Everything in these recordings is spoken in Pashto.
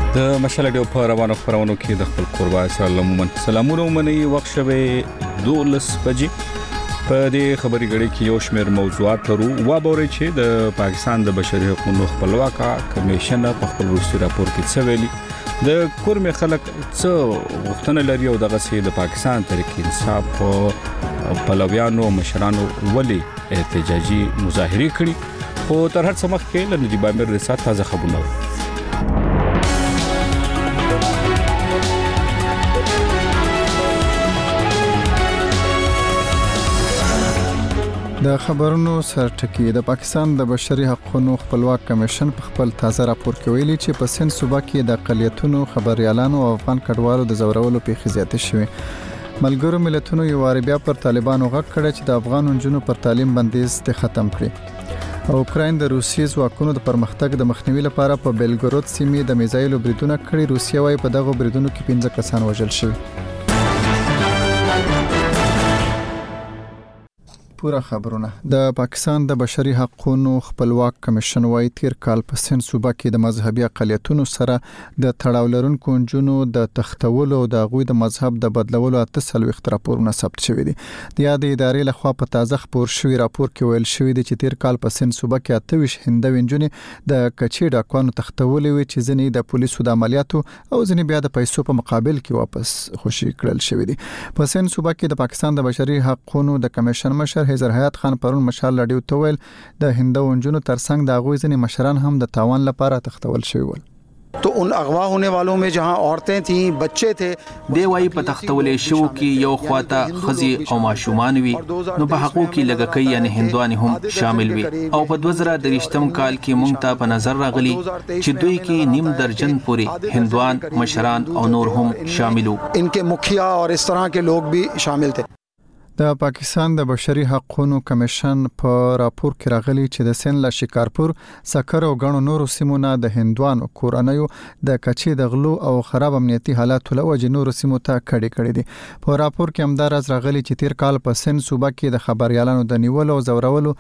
د مشالډیو په روانو خبرونو کې د خپل قربا سلامونه ومني وخت شوه 12 بجې په دې خبري غړي کې یو شمېر موضوعات لرو و بوري چې د پاکستان د بشري حقوقو خپلواکه کمیشن په خپل وروستي راپور کې څه ویلي د کورمه خلک څه غوښتنه لري او دغه سي د پاکستان تحریک انصاف په پلویانو مشرانو ولي احتجاجي مظاهره کړي خو تر هر څه مخکې له نجيب امیر رسالت تازه خبرونه د خبرونو سرټکی د پاکستان د بشري حقوقو خپلواک کمیشن په خپل تازه راپور کې ویلي چې په سند صوبه کې د اقلیتونو خبريالانو او افغان کډوالو د زورولو پیښې زیاتې شوې ملګرو ملتونو یو وار بیا پر طالبانو غږ کړی چې د افغان جنونو پر تعلیم بندیز ته ختم کړي او اوکراین د روسیې ځواکونو د پرمختګ د مخنیوي لپاره په بیلګرود سیمې د میزایلو بریدونه کړي روسیه وايي په دغه بریدونو کې 15 کسان وژل شوي پورا خبرونه د پاکستان د بشري حقوقو خپلواک کمیشن وايي تیر کال په سند صوبه کې د مذهبي اقلیتونو سره د تړاو لرونکو جنونو د تختولو او د غوي د مذهب د بدلولو 3 راپورونه ثبت شوي دي د یاد ادارې لخوا په تازه خبر شوی راپور کې ویل شوی دی چې تیر کال په سند صوبه کې 28 هندوی جنې د کچې ډاکوانو تختولې وي چې ځنې د پولیسو د عملیاتو او ځنې بیا د پیسو په مقابل کې واپس خوشي کړل شوی دي په سند صوبه کې د پاکستان د بشري حقوقو د کمیشن مشر هزار حیات خان پرون مشال لډیو تویل د هندو انجونو ترڅنګ د غوي ځنې مشران هم د تاوان لپاره تختول شوی ول तो उन अगवा होने वालों में जहां औरतें थीं बच्चे थे دیوای په تختولې شو کې یو خواته خزي او ماشومان وي نو په حقوقو کې لګکې یعنی هندوان هم شامل وي او په 2023م کال کې مونږ ته په نظر راغلي چې دوی کې نیم درجن پوری هندوان مشران او نور هم شاملو इनके मुखिया और इस तरह के लोग भी शामिल थे د پاکستان د بشري حقوقو کمیشن په راپور کې راغلي چې د سن لا شکارپور سکر او غنو نورو سیمونو د هندوانو کورنیو د کچې د غلو او خراب امنیتي حالات له وجې نورو سیمو ته کړي دي په راپور کې همدارز راغلي چې تیر کال په سن صوبه کې د خبريالانو د نیولو او زورولو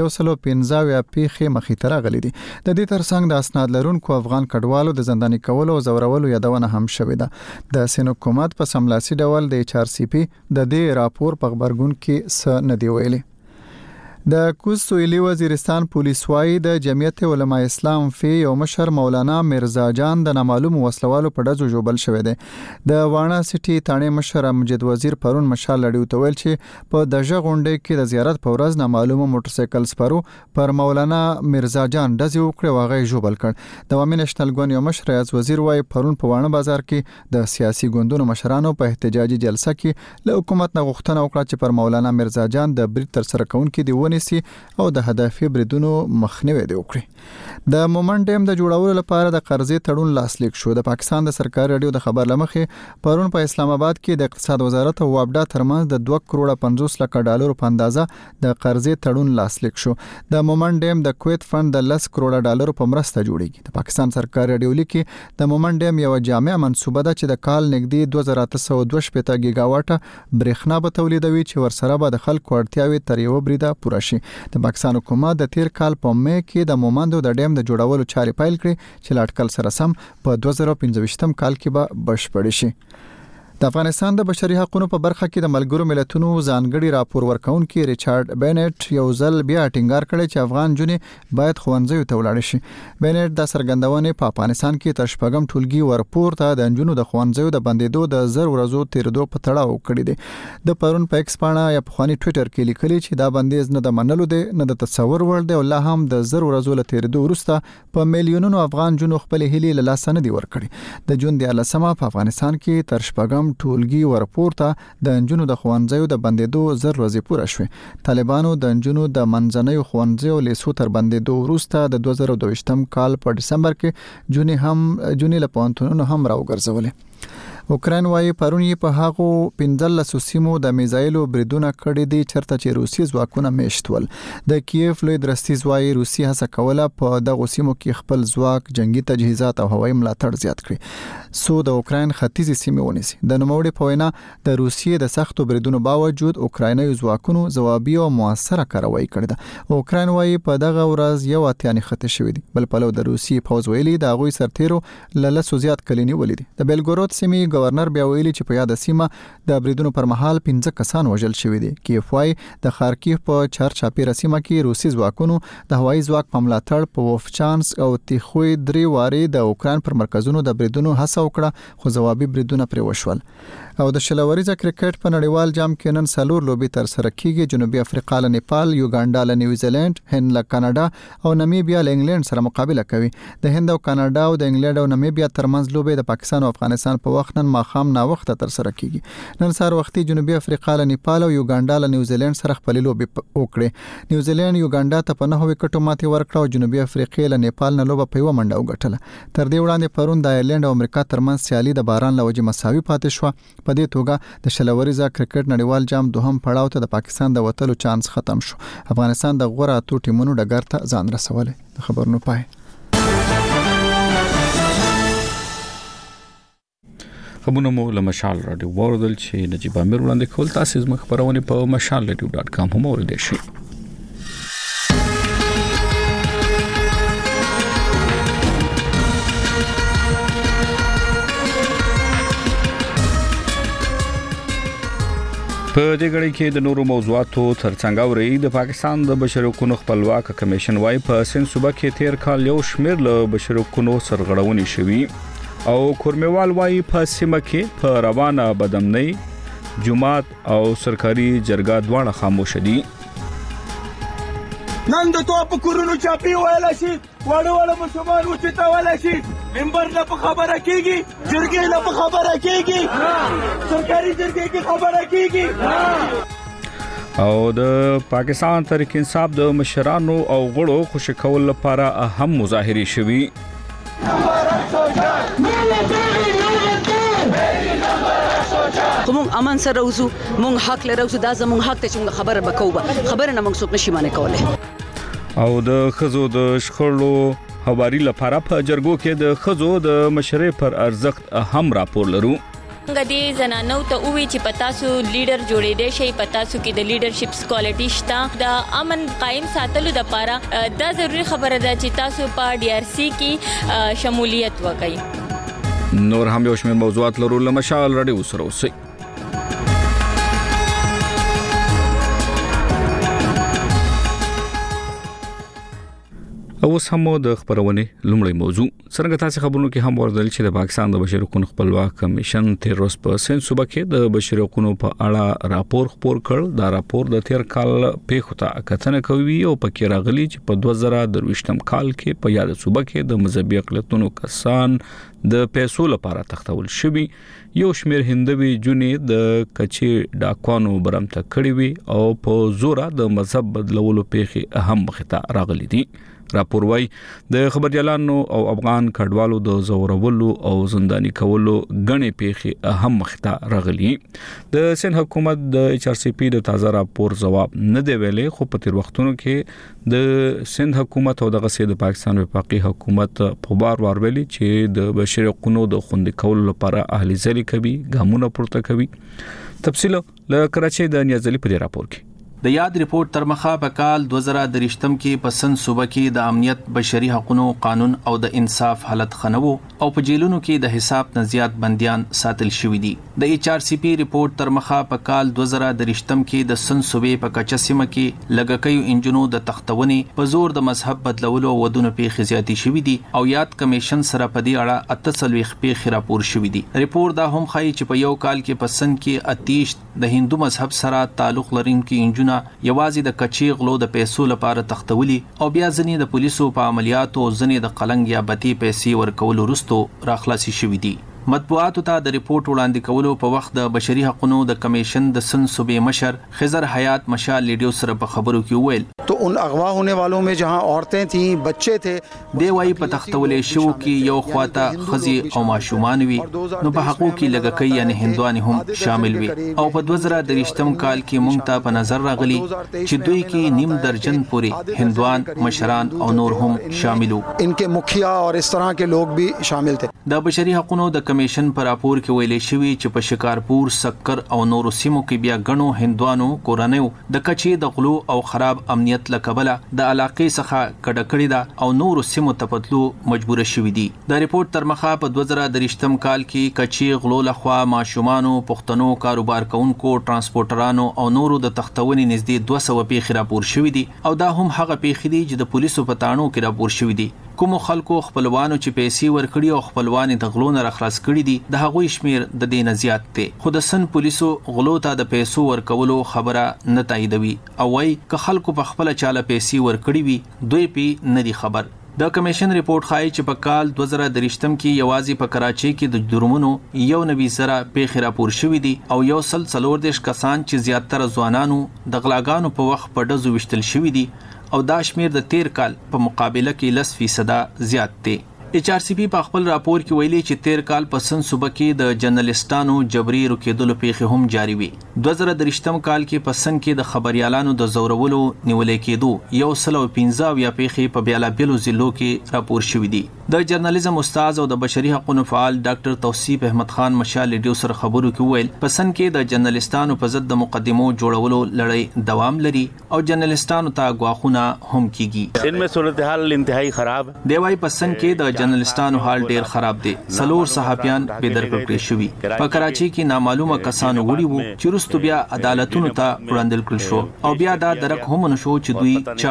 115 پیښې مخې ته راغلي دي د دې ترڅنګ د اسناد لرونکو افغان کډوالو د زنداني کولو او زورولو یادونه هم شوې ده د سن حکومت په سملاسي ډول د ایچ آر سی پی د دې راپور په خبرګون کې س نه دی ویلي د کوز سویلي وزیرستان پولیس وايي د جمعیت علماء اسلام فی یو مشر مولانا مرزا جان د نامعلوم وسلوالو په ډزو جوبل شوی دی د وانا سټي تانه مشر امجد وزیر پرون مشال لړیو تویل چې په دغه غونډه کې د زیارت په ورځ نامعلوم موټر سایکل سپارو پر مولانا مرزا جان ډزو کړ واغې جوبل کړ د وامي نېشنل ګوند یو مشر از وزیر وايي پرون په وانا بازار کې د سیاسي ګوندونو مشرانو په احتجاجي جلسه کې له حکومت نه غوښتنه وکړه چې پر مولانا مرزا جان د برید تر سره کونکي دی او د هدفي بریدونو مخنیوي دی وکړي د مومنت ډیم د جوړولو لپاره د قرضې تړون لاسلیک شو د پاکستان د سرکاري رادیو د خبر لمخې پرون په اسلام آباد کې د اقتصاد وزارت او وابډا ترمنځ د 2 کروڑ 50 لک ډالر په اندازه د قرضې تړون لاسلیک شو د مومنت ډیم د کویت فند د 10 کروڑ ډالر په مرسته جوړیږي د پاکستان سرکاري رادیو لیکي د مومنت ډیم یو جامع منصوبه ده چې د کال نږدې 2822 گیگا واټه برېښنا به تولیدوي چې ورسره به د خلکو اړتیاوي تر یو بریده پوره شي د پاکستان حکومت د تیر کال په مې کې د مومندو د ډیم د جوړولو چارې پیل کړې چې لاټکل سره سم په 2015م کال کې به بشپړ شي د افغانستان د بشري حقوقو په برخه کې د ملګرو ملتونو ځانګړي راپور ورکونکي ریچارډ بینټ یو ځل بیا ټینګار کړی چې افغان جنې باید خوندزیو ته ولاړ شي بینټ د سرګندونې په افغانستان کې تر شپږم ټولګي ورپورته د جنونو د خوندزیو د بندیدو د 0 ورځو تیرېدو په تړاو کړی دی د پرون په ایکس باندې یا په خواني ټوئیټر کې لیکلي چې دا بندیز نه د منلو دی نه د تصور وړ دی او لا هم د 0 ورځو له تیرېدو وروسته په میلیونونو افغان جنو خپل هلي له لاس نه دی ورکړي د جون د لسمه په افغانستان کې تر شپږم ټولګي ورپورته د انجونو د خوانځیو د بندیدو 0 ورځې پوره شوه طالبانو د انجونو د منځنۍ خوانځیو لیسو تر بندیدو وروسته د 2022م کال په دسمبر کې جونې له پونتونو هم راوګرځولې اوکرين وايي پرون یې په هغو 15 سیمو د میزایلو بریدونه کړي دي چرته چې روسي ځواکونه میشتول. د کیف لوی درستیز وايي روسي هڅه کوله په دغه سیمو کې خپل ځواک، جنگي تجهیزات او هوایي ملاتړ زیات کړي سو د اوکرين ختیځي سیمې ونیسي. د نوموړي په وینا د روسي د سختو بریدونو باوجود اوکرایني ځواکونو ځوابي او موثره کاروایی کړې ده. اوکرين وايي په دغه ورځ یو اتیانې خطه شوې دي. بل په لور د روسي پوځ ویلي د هغوی سرتیرو لسو زیات کلینی ولید. د بیلګورود سیمې گورنر بیا ویلي چې په یاد سیمه د بریدونو پر مهال 15 کسان وژل شوي دي. کیف وايي د خارکیف په چارچاپی سیمه کې روسي ځواکونو د هوایي ځواک په ملاتړ په وفچانسک او تیخوي درې واري د اوکران پر مرکزونو د بریدونو هڅه وکړه خو ځوابي بریدونه پرې وشول. او د شلوریزه کرکټ په نړیوال جام کې نن سلور لوبي تر سره کیږي. جنوبي افریقا له نیپال، یوګانډا له نیوزیلند، هند له کاناډا او نامیبیا له انګلند سره مقابله کوي. د هند او کاناډا او د انګلند او نامیبیا ترمنځ لوبي د پاکستان او افغانستان په وخت نن ماخام نا وخت تر سره کیږي. نن سهار وختي جنوبي افریقا له نیپال او یوګانډا له نیوزیلند سره خپل لوبي وکړي. نیوزیلند یوګانډا ته په 9 وکټو ماتې ورکړه او جنوبي افریقا له نیپال نه لوبه په 1 منډه وګټله. تر دې وړاندې پرون د ایرلند او امریکا ترمنځ سیالي د باران لوجه مساوي پاتې شو. په دې توګه د شلوریزه کرکټ نړیوال جام دوهم پړاو ته د پاکستان د وتلو چانس ختم شو. افغانستان د غوړه اتو ټیمونو ډګر ته ځان رسولې. د خبرونو پای. خبرونه مو له مشال رادیو وردل چې نجيب امیر وړاندې کول. تاسو زموږ خبرونه په mashalradio.com هم اوریدئ شئ. په دې غړي کې د نورو موضوعاتو ترڅنګ اوري د پاکستان د بشري حقوقو خپلواک کمیشن وايي په سند صوبه کې تیر کال یو شمېر له بشري حقوقو سرغړونې شوي او کورموال وايي په سیمه کې په روانه بدامنۍ جماعت او سرکاري جرګه دواړه خاموش دي. نن د تو په کورونو چاپی وایلا شي وړ مسلمان و چې تا وایلا شي منبر نه په خبره کیږي جرګې نه په خبره کیږي سرکاري جرګې کې خبره کیږي. او د پاکستان تحریک انصاف د مشرانو او غړو خوشی کول لپاره اهم مظاهره شوي. کوم امن سره روزو مونږ حق لرو دا زمونږ حق ته چې خبره وکوبه خبره نه مونږ څوک نشي مانه کوله. او د خزو د شخړو حواري لپاره په جرګو کې د خزو د مشرې پر ارزښت اهم راپور لرو. غدي زنانو ته وی چې پتاسو لیډر جوړې دي شي پتاسو کې د لیډرشپ کوالټی شته د امن قائم ساتلو د لپاره دا ضروری خبره ده چې تاسو په ډي ار سي کې شمولیت وکړئ. نور هم یو شمېر موضوعات لرو له مشال رادیو سره اوسئ. اوس هم د خبرونه لومړی موضوع څنګه تاسو خبرونو کې هم ورزل چې د پاکستان د بشري حقوقو خپلواک کمیشن 13% صوبه کې د بشري حقوقو په اړه راپور خپور کړ. دا راپور د تیر کال پیښو ته کتنه کوي او پکې راغلي چې په 2023م کال کې په یاد صوبه کې د مذهبي اقلیتونو کسان د پیسو لپاره تختول شوي. یو شمېر هندوی جونې د کچي ډاکوانو برمته کړی وي او په زوره د مذهب بدلولو پیښې اهم مخته راغلي دي. راپور وايي د خبريالانو او افغان کډوالو د زورولو او زنداني کولو غنې پیښې اهم مخته راغلي. د سند حکومت د ایچ ار سی پی د تازه راپور جواب نه دی ویلې خو په تیر وختونو کې د سند حکومت او د غسې د پاکستان وفاقي حکومت په بار ویلي چې د بشري حقوقو د خوندي کولو لپاره اهلي ځلې کوي ګامونه پورته کوي. تفصیل له کراچۍ د نیازلي په راپور کې. د یاد ریپورت تر مخه په کال 2023م کې په سند صوبه کې د امنیت بشري حقوقو قانون او د انصاف حالت خنوو او په جیلونو کې د حساب نه زیات بنديان ساتل شوي دي. د ایچ ار سی پی ریپورت تر مخه په کال 2023م کې د سند صوبې په کچه سیمه کې لګکیو انجنونو د تختونې په زور د مذهب بدلولو ودونه پیښې زیاتې شوي دي او یاد کمیشن سره په دې اړه 48 پیښې راپور شوي دي. ریپورت دا هم ښیي چې په یو کال کې په سند کې اتیش د هندو مذهب سره تعلق لرونکي انجنونه یوازې د کچي غلو د پیسو لپاره تختولي او بیا ځنې د پولیسو په عملیاتو ځنې د قلنګ یا بتی پیسې ورکول وروسته راخلاصي شوي دي. مطبوعاتو ته د ریپورت وړاندې کولو په وخت د بشري حقوقو د کمیشن د سن صوبې مشر خضر حیات مشال لیډیو سره په خبرو کې ویل तो उन अगवा होने वालों में जहां औरतें थीं बच्चे थे دی وايي په تختولې شو کې یو خواته خزي او ماشومان وي نو په حقوقو کې لګکې یعنی هندوان هم شامل وي او په 2023م کال کې مونږ ته په نظر راغلي چې دوی کې نیم درجن پوري هندوان مشران او نور هم شاملو इनके मुखिया और इस तरह के लोग भी शामिल थे د بشري حقوقو د کمیشن پر راپور کې ویلي شوی چې په شکارپور سکر او نورو سیمو کې بیا غنو هندوانو کورنیو د کچې د غلو او خراب امنیت لکبله د علاقې څخه کډکړی دا او نورو سیمو ته پتلو مجبور شوی دي د ریپورت تر مخه په 2023م کال کې کچې غلو لخوا ماشومانو پښتنو کاروبار کوونکو ترانسپورټرانو او نورو د تختونې نږدې 200 پیښې راپور شوې دي او دا هم هغه پیښې دي چې د پولیسو په تاڼو کې راپور شوې دي کوم خلکو خپلوانو چې پیسې ورکړي او خپلوان د غلو نه راخلاص کړي دي د هغوی شمیر د دې نه زیات دی خو د سن پولیسو غلو ته د پیسو ورکولو خبره نه تاییدوي او وايي که خلکو په خپل چاله پیسې ورکړي وي دوی په نه دي خبر د کمیشن ریپورت ښایي چې په کال 2023م کې یوازې په کراچۍ کې د جرمونو 190 سره پیښې راپور شوې دي او 140 کسان چې زیاتره ځوانانو د غلاګانو په وخت په ډزو وشتل شوي دي او دا شمیر د 13 کال په مقابله کې 10% زیات دی HRCP په خپل راپور کې ویلي چې 13 کال په سن صوبه کې د جرنالستانو جبري رکیدلو پیښې هم جاری وي 2023م کال کې په سن کې د خبريالانو د زورولو نیولې کېدو 115 پیښې په بیلابیلو ضلعو کې راپور شوې دي د جرنالیزم استاد او د بشري حقوقو فعال ډاکټر توصیف احمد خان مشال لیډیو سره خبرو کې ویل په سن کې د جرنالستانو په ضد د مقدمو جوړولو لړۍ دوام لري او جرنالستانو ته غواخونه هم کیږي ان میں صورتحال انتهایی خراب دی وايي په سن کې د جرنالستانو حال ډیر خراب دی څلور صحافیان بې درکړل شوي په کراچۍ کې نامعلومه کسانو وړي وو چې وروسته بیا عدالتونو ته وړاندل کړل شو او بیا دا درک هم نشو چې دوی چا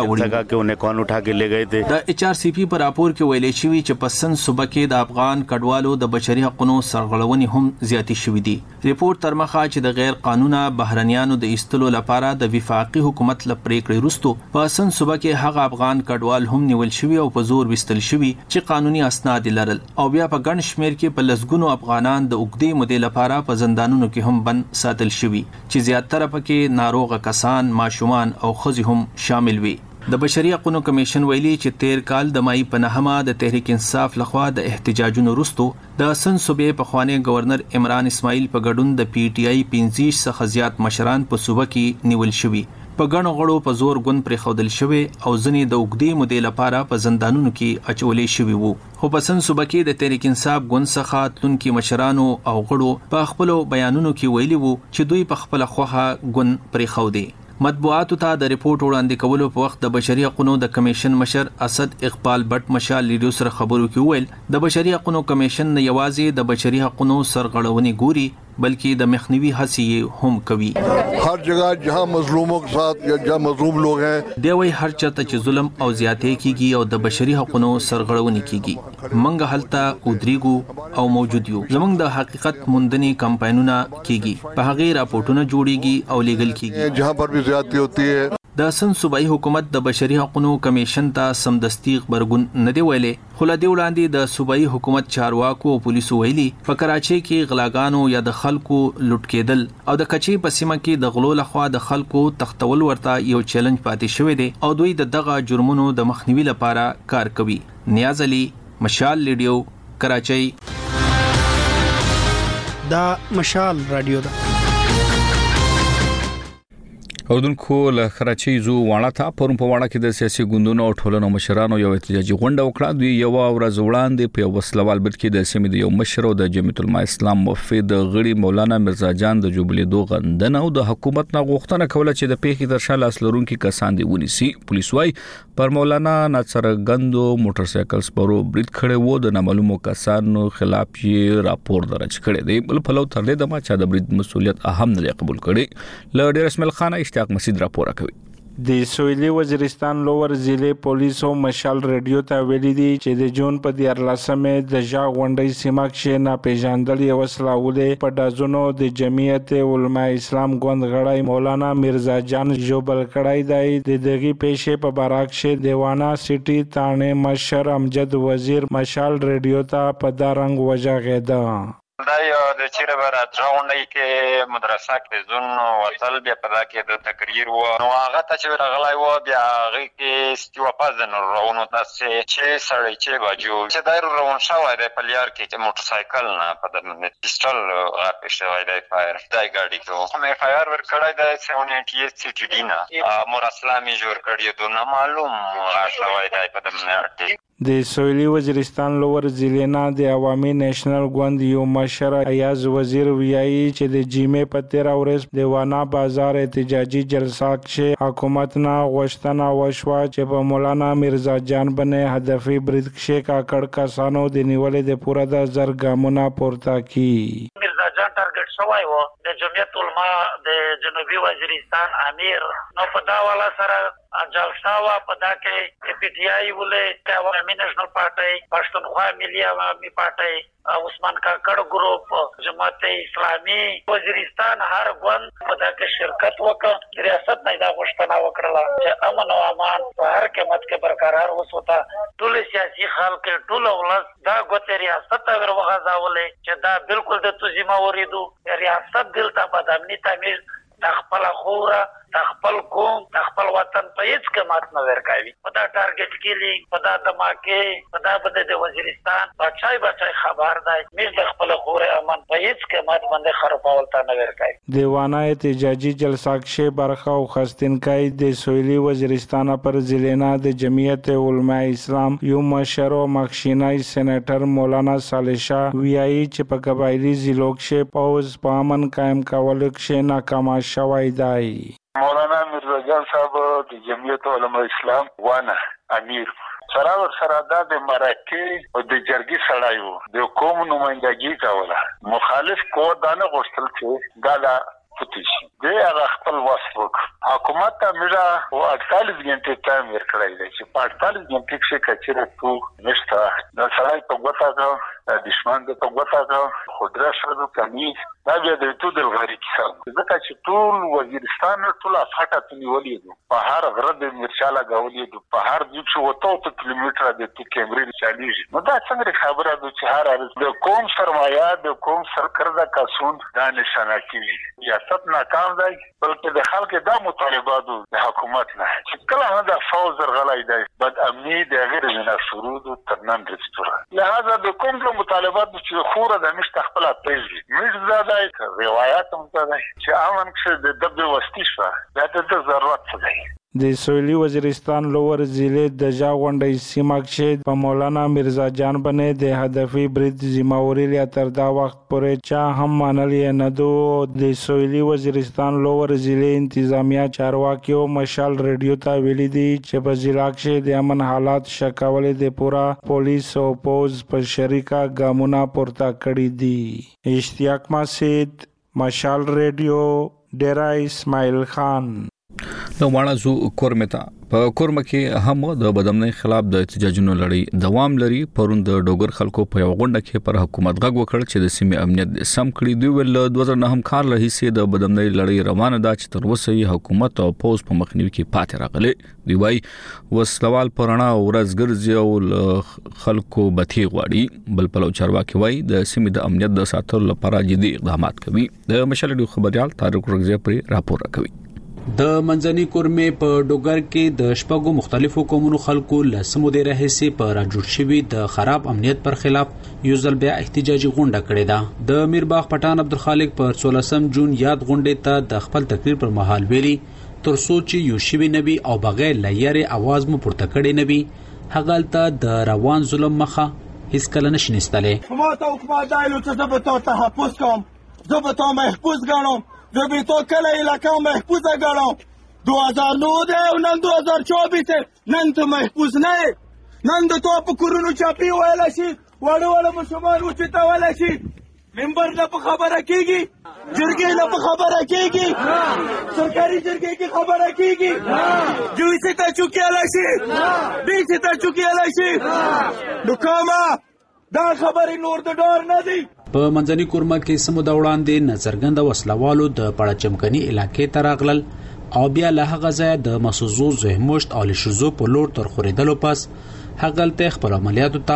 وړي د HRCP په راپور کې ویلي شوی چې په سن صوبه کې د افغان کډوالو د بشري حقوقو سرغړونې هم زیاتې شوې دي ریپورت تر مخه چې د غیر قانونه بهرنیانو د ایستلو لپاره د وفاقي حکومت لپاره وروسته په سن صوبه کې هغه افغان کډوال هم نیول شوی او په زور وستل شوی چې قانوني اسناد لرل او بیا په ګڼ شمیر کې په لسګونو افغانان د اوږدې مودې لپاره په زندانونو کې هم بند ساتل شوي چې زیاتره پکې ناروغه کسان ماشومان او ښځې هم شامل وي د بشري حقوقو کمیشن ویلي چې 13 کال د مای په 9 د تحریک انصاف لخوا د احتجاجونو وروسته د سن صوبې په خوانی گورنر عمران اسماعیل په ګډون د PTI 15 څخه زیات مشران په صوبه کې نیول شوي په غنو غړو په زور ګوند پر خودل شوی او ځنې د اوګدې مودې لپاره په زندانونو کې اچولې شوی وو خو په سن صوبه کې د تحریک انصاف ګوند څخه تلونکي مشرانو او غړو په خپل بیانونو کې ویلي وو چې دوی په خپل خوخه ګوند پر خودي مطبوعاتو ته د ریپورت وړاندې کولو په وخت د بشري حقوقو د کمیشن مشر اسد اقبال بټ مشال لیډیو سره خبرو کې ویل د بشري حقوقو کمیشن نه یوازې د بشري حقوقو سرغړونې ګوري बल्कि द मखनवी हसी हम कवि हर जगह जहां मजलूमों के साथ या जहां मजलूम लोग हैं देवई हर चरते च जुल्म او زیاتې کیږي او د بشري حقوقو سرغړونې کیږي منګ هلته ودریګو او موجود یو زمونږ د حقیقت موندنې کمپاینونه کیږي په هغه راپورټونه جوړیږي او لیګل کیږي जहां पर भी ज्यादती होती है د سن صوبایي حکومت د بشري حقوقو کمیشن ته سمدستي خبرګون نه دی ویلې خو لدی وړاندې د صوبایي حکومت چارواکو او پولیسو ویلي په کراچۍ کې غلاګانو یا د خلکو لوټ کېدل او د کچې په سیمه کې د غلو لخوا د خلکو تختول ورته یو چیلنج پاتې شوی دی او دوی د دغه جرمونو د مخنیوي لپاره کار کوي نیاز علي مشال لیډیو کراچۍ دا مشال رادیو دا اوردونکو له کراچۍ زو واړه ته پرون په واړه کې د سیاسي ګوندونو او ټولنو مشرانو یو احتجاجي غونډه وکړه دوی یو ورځ وړاندې په وسلوال بد کې د سیمې د یو مشر او د جمعیت العلماء اسلام مفید غړي مولانا مرزا جان د جوبلی دو غندنه او د حکومت نه غوښتنه کوله چې د پیښې تر شا لاس لرونکي کسان دی ونیسي پولیس وايي پر مولانا ناصر غندو موټر سایکل سپرو برید کړي وو د نامعلومو کسانو خلاف یې راپور درج کړی دی بل په لو تر دې د ما چې د برید مسولیت اهم نه قبول کړي ل ډیر اسماعیل خان اشتیاق مسید راپور کوي د سویلي وزیرستان لوور ضلع پولیسو مشال ریډیو ته ویلي دي چې د جون په 14مه د ژا غونډې سیمه کې ناپېژاندل یو وسلواله په دازونو د جمعیت علماء اسلام ګوند غړی مولانا مرزا جان جوبل کړای دی د دغه پیښې په باراک شه دیوانا سټي تانه مشر امجد وزیر مشال ریډیو ته په دارنګ وجاغه ده دا یو د چیرې به راځونډی کې مدرسه کې زون وصل بیا په دا کې د تقریر و نو هغه ته چې راغلی و بیا هغې کې ستیوه پاز د روانو داسې چې سړی چې بجو چې دا روان شوی دی په لیار کې چې موټرسایکل نه په د پیسټل غاپې شوی دی فایر دا ګاډي کې خو مې فایر ورکړی دی 788 CTD نه مراسله مې جوړ کړی دو نه معلوم شوی دی په د د سویلي وزیرستان لوور ضلع نه د عوامي نېشنل ګوند یو مشر ایاز وزیر ویایي چې د جمعې په 13 ورځ د وانا بازار احتجاجي جلسه کې حکومت نه غوښتنه وشوه چې په مولانا میرزا جان باندې هدفي برید کې کاکړ کسانو د نیولې د پوره د زر ګامونه پورته کړي. میرزا جان ټارګټ شوی و د جمعیت علما د جنوبي وزیرستان امیر نو په دا والا سره جلسه وا په دا کې پی ټی آی ولې عوامي نېشنل پارټي پښتونخوا ملي عوامي پارټي عثمان کاکړ ګروپ جماعت اسلامي وزیرستان هر ګوند په دا کې شرکت وکړ. ریاست نه دا غوښتنه وکړه چې امن او امان په هر قیمت کې برقرار وسوتا. ټول سیاسي خلک ټول ولس دا ګوتې ریاست ته ورغځاولې چې دا بالکل د تو ذمہ وریدو ریاست دلته په امني تعمیر د خپل خوره د خپل قوم د خپل وطن په هیڅ قیمت نه ورکوي. په دا ټارګټ کیلینګ په دا دماکې په دا بده د وزیرستان بچای خبر دی مې د خپل خوره امن په هیڅ قیمت باندې خرابول تا نه ورکوي. دیوانه احتجاجي جلسه کې برخه او خستنکای د سویلي وزیرستان پر ضلع نه د جمعیت علماء اسلام یو مشر او مخشینای سېنیټر مولانا صالح شاه ویایي چې په قبایلی ضلعو کې پوز په امن قائم کول کې ناکام شوی دی. مولانا میرزا جان صاحب د جمعیت علماء اسلام وانه امیر سره ورسره د مرکې او د جرګي سړی وو د قوم نمائندګي کوله مخالف قوت دانه غوښتل چې دا پوتیش دی هغه خپل واسوک حکومت ته میرا او 48 غنټې ټایم ورکړی دی چې په 48 غنټې کې کچره تو نشته دا سړی په ګوتا دشمن د په ګوتا خودره شروع کمی دا بیا د تو د غری کیسه ځکه چې ټول وزیرستان ټول افاټه تنیولې دي په هر غره د مرچاله غولې دي په هر ځای چې وته کیلومتر د تو کیمرې چالیږي نو دا څنګه خبره ده چې هر د قوم سرمایه د قوم سرکرده کسون دا نشانه کوي ریاست ناکام دی بلکې د خلکو د مطالبات د حکومت نه چې کله نه د فوز غلای دی بد امنی د غیر من شروط ترنن رستور لہذا د کوم مطالبات چې خوره د مشت خپل پیږي مش زیاده روایت هم ده چې امن کې د دبه وستي شوه د ضرورت دی. د سویلي وزیرستان لوور ضلع د جاغونډي سیمه کې په مولانا میرزا جان باندې د هدفي برید ذمہ وړي تر دا وخت پورې چا هم منلې نه دو. د سویلي وزیرستان لوور ضلع انتظامیه چارواکي او مشال ریډیو ته ویلي دي چې په ضلع کې د امن حالات شکولې د پورا پولیس او پوز په شریکه ګامونه پورته کړی دي. اشتیاق ماسید مشال ریډیو ډیرا اسماعیل خان. نو ماړه زو کورمتا په کورم کې هم د بدامنۍ خلاف د احتجاجونو لړۍ دوام لري. پرون د ډوګر خلکو په یو غونډه کې پر حکومت غږ وکړ چې د سیمې امنیت سم کړي. دوی ول 2009 کال رئیسې د بدامنۍ لړۍ روانه ده چې تر اوسه یې حکومت او پوز په مخنیوي کې پاتې راغلي. دی وايي وسلوال پرانا ورځ ګرځي او خلکو بتی غواړي. بل په چارواکي وايي د سیمې د امنیت د ساتلو لپاره جدي اقدامات کوي. د مشالډو خبريال طارق رغزي پر راپور راکوي. د منځني کورمې په ډوګر کې د شپږو مختلفو قومونو خلکو لسمو د رهسي په راجوړ شوی د خراب امنیت پر خلاف یو ځل بیا احتجاجي غونډه کړې ده. د میرباغ پټان عبدالخالق پر 16 جون یاد غونډې ته د خپل تقریر پر مهال ویلي تر سوچ یو شوی نبی او بغیر لایره आवाज مو پورته کړي نبی هغلته د روان ظلم مخه هیڅ کله نشنستلې. حکومت دایلو ته زبطو تحفظ کوم زبطو محفوظ ګڼم زه به تو کله علاقه محفوظه ګڼم. 2009 دی او نن 2024 نن ته محفوظ نه نن د تو په کورونو چاپی ویلا شي وړ مشمان وچتاولا شي ممبر نه په خبره کیږي جرګې نه په خبره کیږي سرکاري جرګې کې خبره کیږي جوړ سي ته چوکیاله شي دې سي ته چوکیاله شي نو کومه دا خبرې نور د ډور نه دی. په منځني کورمه کې سمو د وړاندې نظرګند وسلوالو د پړه چمکني علاقې ته راغلل او بیا له هغه ځای د مسوزو زهمشت او لشزو په لور تر خوریدلو پس هغلته خپل عملیاتو ته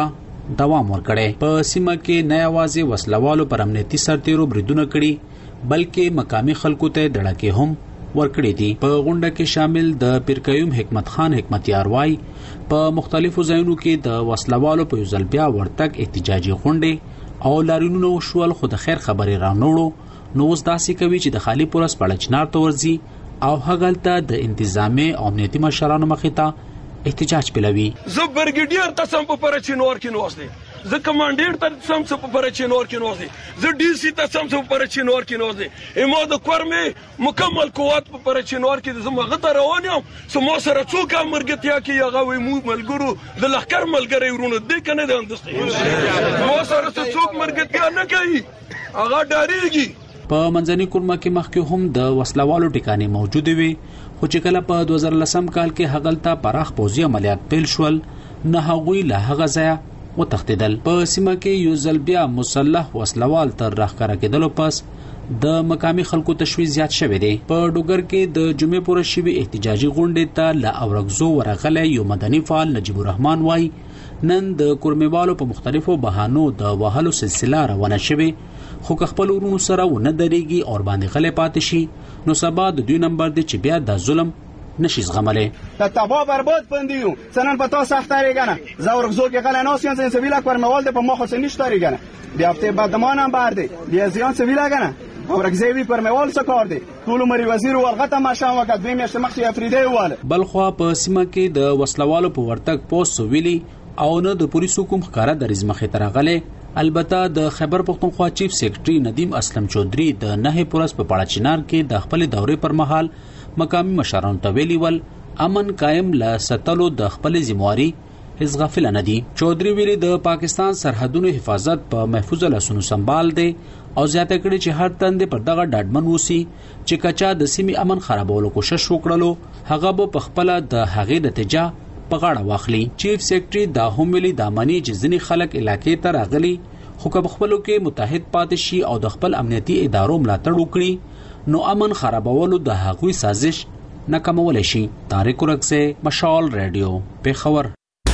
دوام ورکړي. په سیمه کې نه یوازې وسلوالو پر امنیتي سرتیرو بریدونه کړي بلکې مقامی خلکو ته دړکې هم ورکړي دي. په غونډه کې شامل د پیرقیوم حکمت خان حکمتیار وای په مختلفو ځایونو کې د وسلوالو په یو ځل بیا ورتګ احتجاجي غونډې او لاریونونو شول خو د خیر خبرې رانوړو نو اوس داسې کوي چې د خالی پورس پړه چنار ته ورځي او هغلته د انتظامی او امنیتي مشرانو مخې ته احتجاج پیلوي. زه برګیډیر تاسو په پرچینور کې نوځم، زه کمانډیر ته سم په پرچینور کې نوځم، زه ډي سي ته سم په پرچینور کې نوځم، امو د کورمه مکمل قوت په پرچینور کې زموږ ته روان یم. سمو سره څوک مرګتیا کې هغه وي مو ملګرو د لخر ملګری ورونه دې کنه د اندستې مو سره څوک مرګتیا نه کوي هغه ډاریږي. په منځني کورمه کې مخکې هم د وسلوالو ټکانې موجود وي خو چې کله په 2010 کال کې هغلته پراخ پوځي عملیات پیل شول نه هغوی له هغه ځایه وتښتېدل. په سیمه کې یو ځل بیا مسلح وسلوال تر راښکاره کېدلو پس د مقامي خلکو تشویش زیات شوی دی. په ډوګر کې د جمعې پورې شوي احتجاجي غونډې ته له اورګزو ورغلی یو مدني فعال نجیب الرحمن وای نن د کورمېوالو په مختلفو بهانو د وهلو سلسله روانه شوې خو که خپل ورونو سره ونه درېږي او باندې غلی پاتې شي نو سبا د دوی نمبر دی چې بیا د ظلم نشي زغملی. د تبا برباد پندیو سنن پتا سخت ریګنه زور زو کې غل ناس یان سویلا کورموال د په مخ سن نشته ریګنه بیا هفته بعد دمانم بار دی بیا زیان سویلا غنه اورګزوی کورموال څه کار دی ټول مری وزیر ورغته ماشام وکړ دوی میاشت مخې افریدی واله. بلخوا په سیمه کې د وسلوالو په ورتګ پوسټ ویلي او نه د پولیسو کوم ښکارا د رزمخه ترغله. البته د خیبر پختونخوا چیف سیکریټري ندیم اسلم چودري د نه پورس په پړه چنار کې د خپل دورې پر مهال مقامی مشرانو ته ویلي ول امن قائم ل ستلو د خپل ذمہواری هیڅ غافل نه دي. چودري ویلي د پاکستان سرحدونو حفاظت په محفوظ لاسونو سنبال دي او زیاته کړي چې هر تند پر دغه ډاډمن وسی چې کچا د سیمې امن خرابولو کوشش وکړلو هغه به په خپل د هغې نتیجه په غاړه واخلي. چیف سیکریټري دا هم ویلي د امني چې ځینې خلک علاقې ته راغلي خو که خپلو کې متحد پاتې شي او د خپل امنیتي ادارو ملاتړ وکړي نو امن خرابولو د هغوی سازش ناکامولی شي. طارق ورکزه، مشال رادیو، پیښور.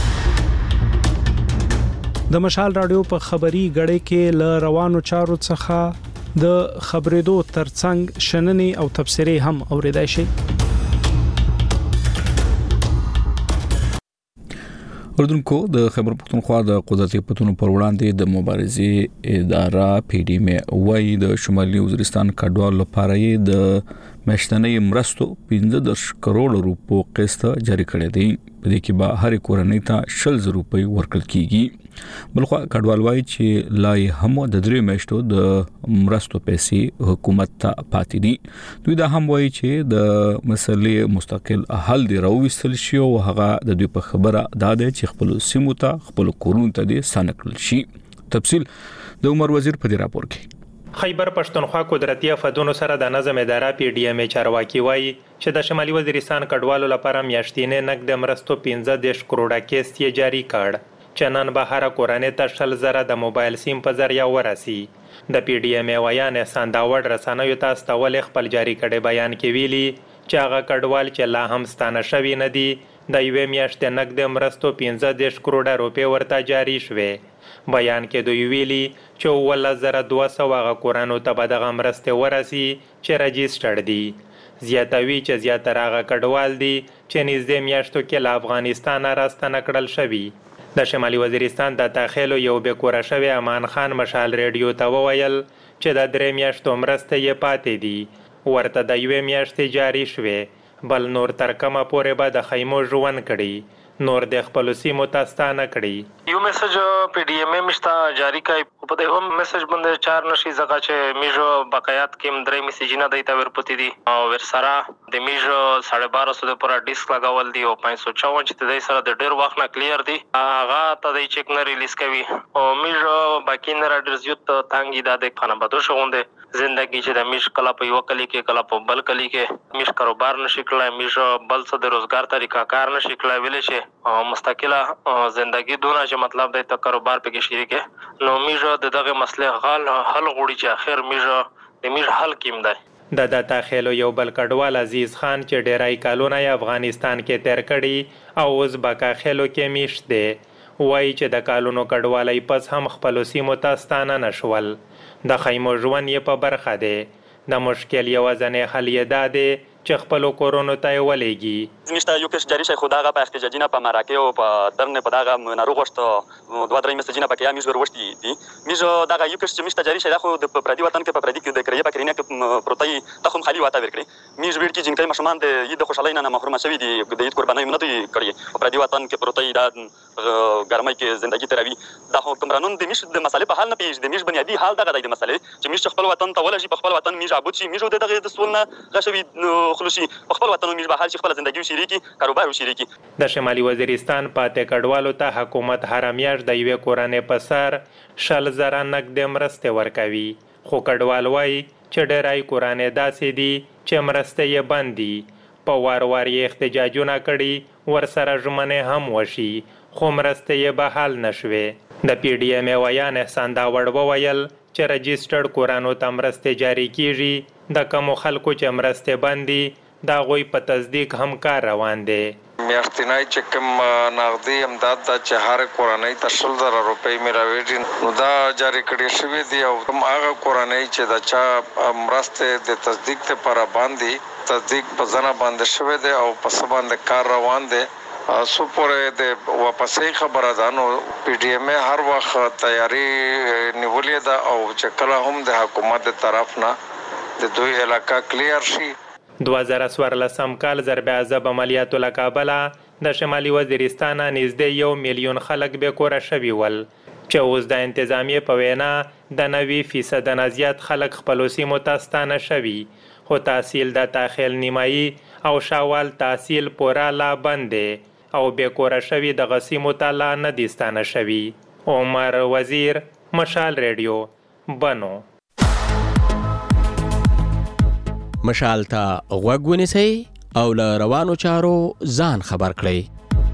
د مشال رادیو په خبري غړې کې ل روانو چارو څخه د خبرېدو ترڅنګ شننې او تبصرې هم اوریدای شي. اردوونکو د خیبر پختونخوا د قدرتي پتونو پر وړاندې د مبارزې اداره پی ډی ام وای د شمالي وزیرستان کډوال لپاره د میاشتنۍ مرستو 15 کروڑ روپو قسط جاری کړی دی. په دې کې به هر کورنۍ ته 100 روپۍ ورکړل کیږي. بلخو کډوال وای چې لای هم د 3 میاشتو د مرستو پیسې حکومت ته پاتې دي. دوی دا هم وای چې د مسلې مستقل حل دی راوستل شي او هغه د دوی په خبره دا ده چې خپل سیمو ته خپل کورونو ته دي سانکل شي. تفصیل د عمر وزیر په دې راپور کې. خیبر پښتونخوا قدرتي افدونو سره د نظم اداره پی ډی ام چارواکي وایي چې د شمالي وزیرستان کډوالو لپاره میاشتینې نقد مرستو 15 کروڑه کیسټ یې جاری کړ چې نن به هر کورنۍ ته 100,000 د موبایل سیم په ذریعہ ورسي. د پی ډی ام ویان احسان داوړ رسنیو ته استول خپل جاری کړي بیان کې ویلي چې هغه کډوال چې لا هم ستانه شوی نه دي د یوې میاشتې نقد مرستو 15 کروڑه روپۍ ورته جاری شوې. بیان کې دوی ویلي چې 1200 هغه کورانو ته به دغه مرستې ورسي چې رجیسټر دي. زیاتوي چې زیاتره هغه کډوال دي چې نږدې میاشتو کې له افغانستانه راستنه کړل شوي. د شمالي وزیرستان د داخلو یو بیکوره شوی امان خان مشال ریډیو ته وویل چې د 3 میاشتو مرستې یې پاتې دي ورته د 1 میاشتې جاری شوې بل نور تر کومه پورې به د خیمو ژوند کړي نور د خپل سیمو تاستانه کړي. یو میسج پی ډی ام مشتا جاری کای په دې هم میسج باندې 4 نشي زګه چې میجو بقایات کې درې میسجونه دایته ورپتی دي او ورسره د میجو 1250 د پورا ډیسک لگاول دي او 554 چې د سره د ډیر وخت نه کلیر دي هغه ته د چیک نه ریلیز کوي او میجو باقی نه راډرز یو ته تانګي د خانه بدو شوونده زندگی چې د میش کلا په یو کلی کې کلا په بل کلی کې میش کاروبار نشي کولای میش بل څه د روزګار طریقہ کار نشي کولای ویل شي مستقله زندگی دونه چې مطلب د کاروبار په کې شریکه نو میش د دغه مسله حل غوړي چې اخر میش د میش حل کیم ده. د داخلو یو بل کډوال عزیز خان چې ډیرای کالونه افغانستان کې تیر کړي او اوس بکا خلو کې میشت دی وایي چې د کالونو کډوالۍ پس هم خپلو سیمو ته ستانه نشول. د خیمو ژوند یې په برخه دی. د مشکل یوازینی حل یې دا دی چې خپلو کورونو ته یې ولېږي. زموږ یو کس جاری شي خو دغه په احتجاجي نه په مراکې او په درنه په دغه ناروغ وشته 2-3 میسجونه پکې یا میز وروشتي دي. میز دغه یو کس چې مشته جاری شي دا خو د پردي وطن کې په پردي کې د کریه په کرینه کې پروتای تخم خالي واته ورکړي. میز ویل کې جنکې مشمان د عید خوشالۍ نه محروم شوي دي. د عید قربانۍ نه دوی کړی په پردي وطن کې پروتای دا ګرمۍ کې ژوندۍ تروي. دا حکمرانون د میز د مسالې په حل نه پیژ د میز بنیادی حال دغه د مسالې چې میز خپل وطن ته ولږي په خپل وطن میز عبود شي میز دغه د سولنه غشوي خلوصي په خپل وطن میز به حال شي خپل ژوندۍ شریکي کاروبار وشریکي. د شمالي وزیرستان پاتې کډوالو ته حکومت هر میاشت د یوې کورنۍ په سر 100,000 نقد مرستې ورکوي. خو کډوال وایي چې ډېری کورنۍ داسې دي چې مرستې یې بند دي. په وار یې احتجاجونه کړي ورسره ژمنې هم وشي خو مرستې یې به حل نشوې. د پی ډي ایم ویان احسان داوړ وویل چې رجسټرډ کورانو ته مرستې جاري کیږي. د کومو خلکو چې مرستې بند دي دا غوی په تصدیق هم کار روان دی. میاشتنی چې کوم نغدي امداد دا چې هر کورنۍ ته 100,000 روپۍ ملاويږي نو دا جاری کړی شوی دی او کوم هغه کورنۍ چې دا چا مرستې د تصدیق لپاره باندې تصدیق په ځنه باندې شوی دی او په سبا باندې کار روان دی. سو پورې د واپسې خبره ده نو پی ډي ایم هر وخت تیاری نیولې ده او چې کله هم د حکومت د طرف نه د دوی علاقہ کلیر شي. 2014 کال ضرب عذاب عملیاتو له کابله د شمالي وزیرستان نږدې 1 میلیون خلک بې کوره شوي ول چې اوس د انتظامیې په وینا د 90% نه زیات خلک خپلو سیمو ته ستانه شوي خو تحصیل د تاخیل نیمایي او شاوال تحصیل پوره لا بند دی او بې کوره شوي دغه سیمو ته لا نه دي ستانه شوي. عمر وزیر مشال ریډیو بنو. مشال ته غوږ ونیسئ او له روانو چارو ځان خبر کړئ.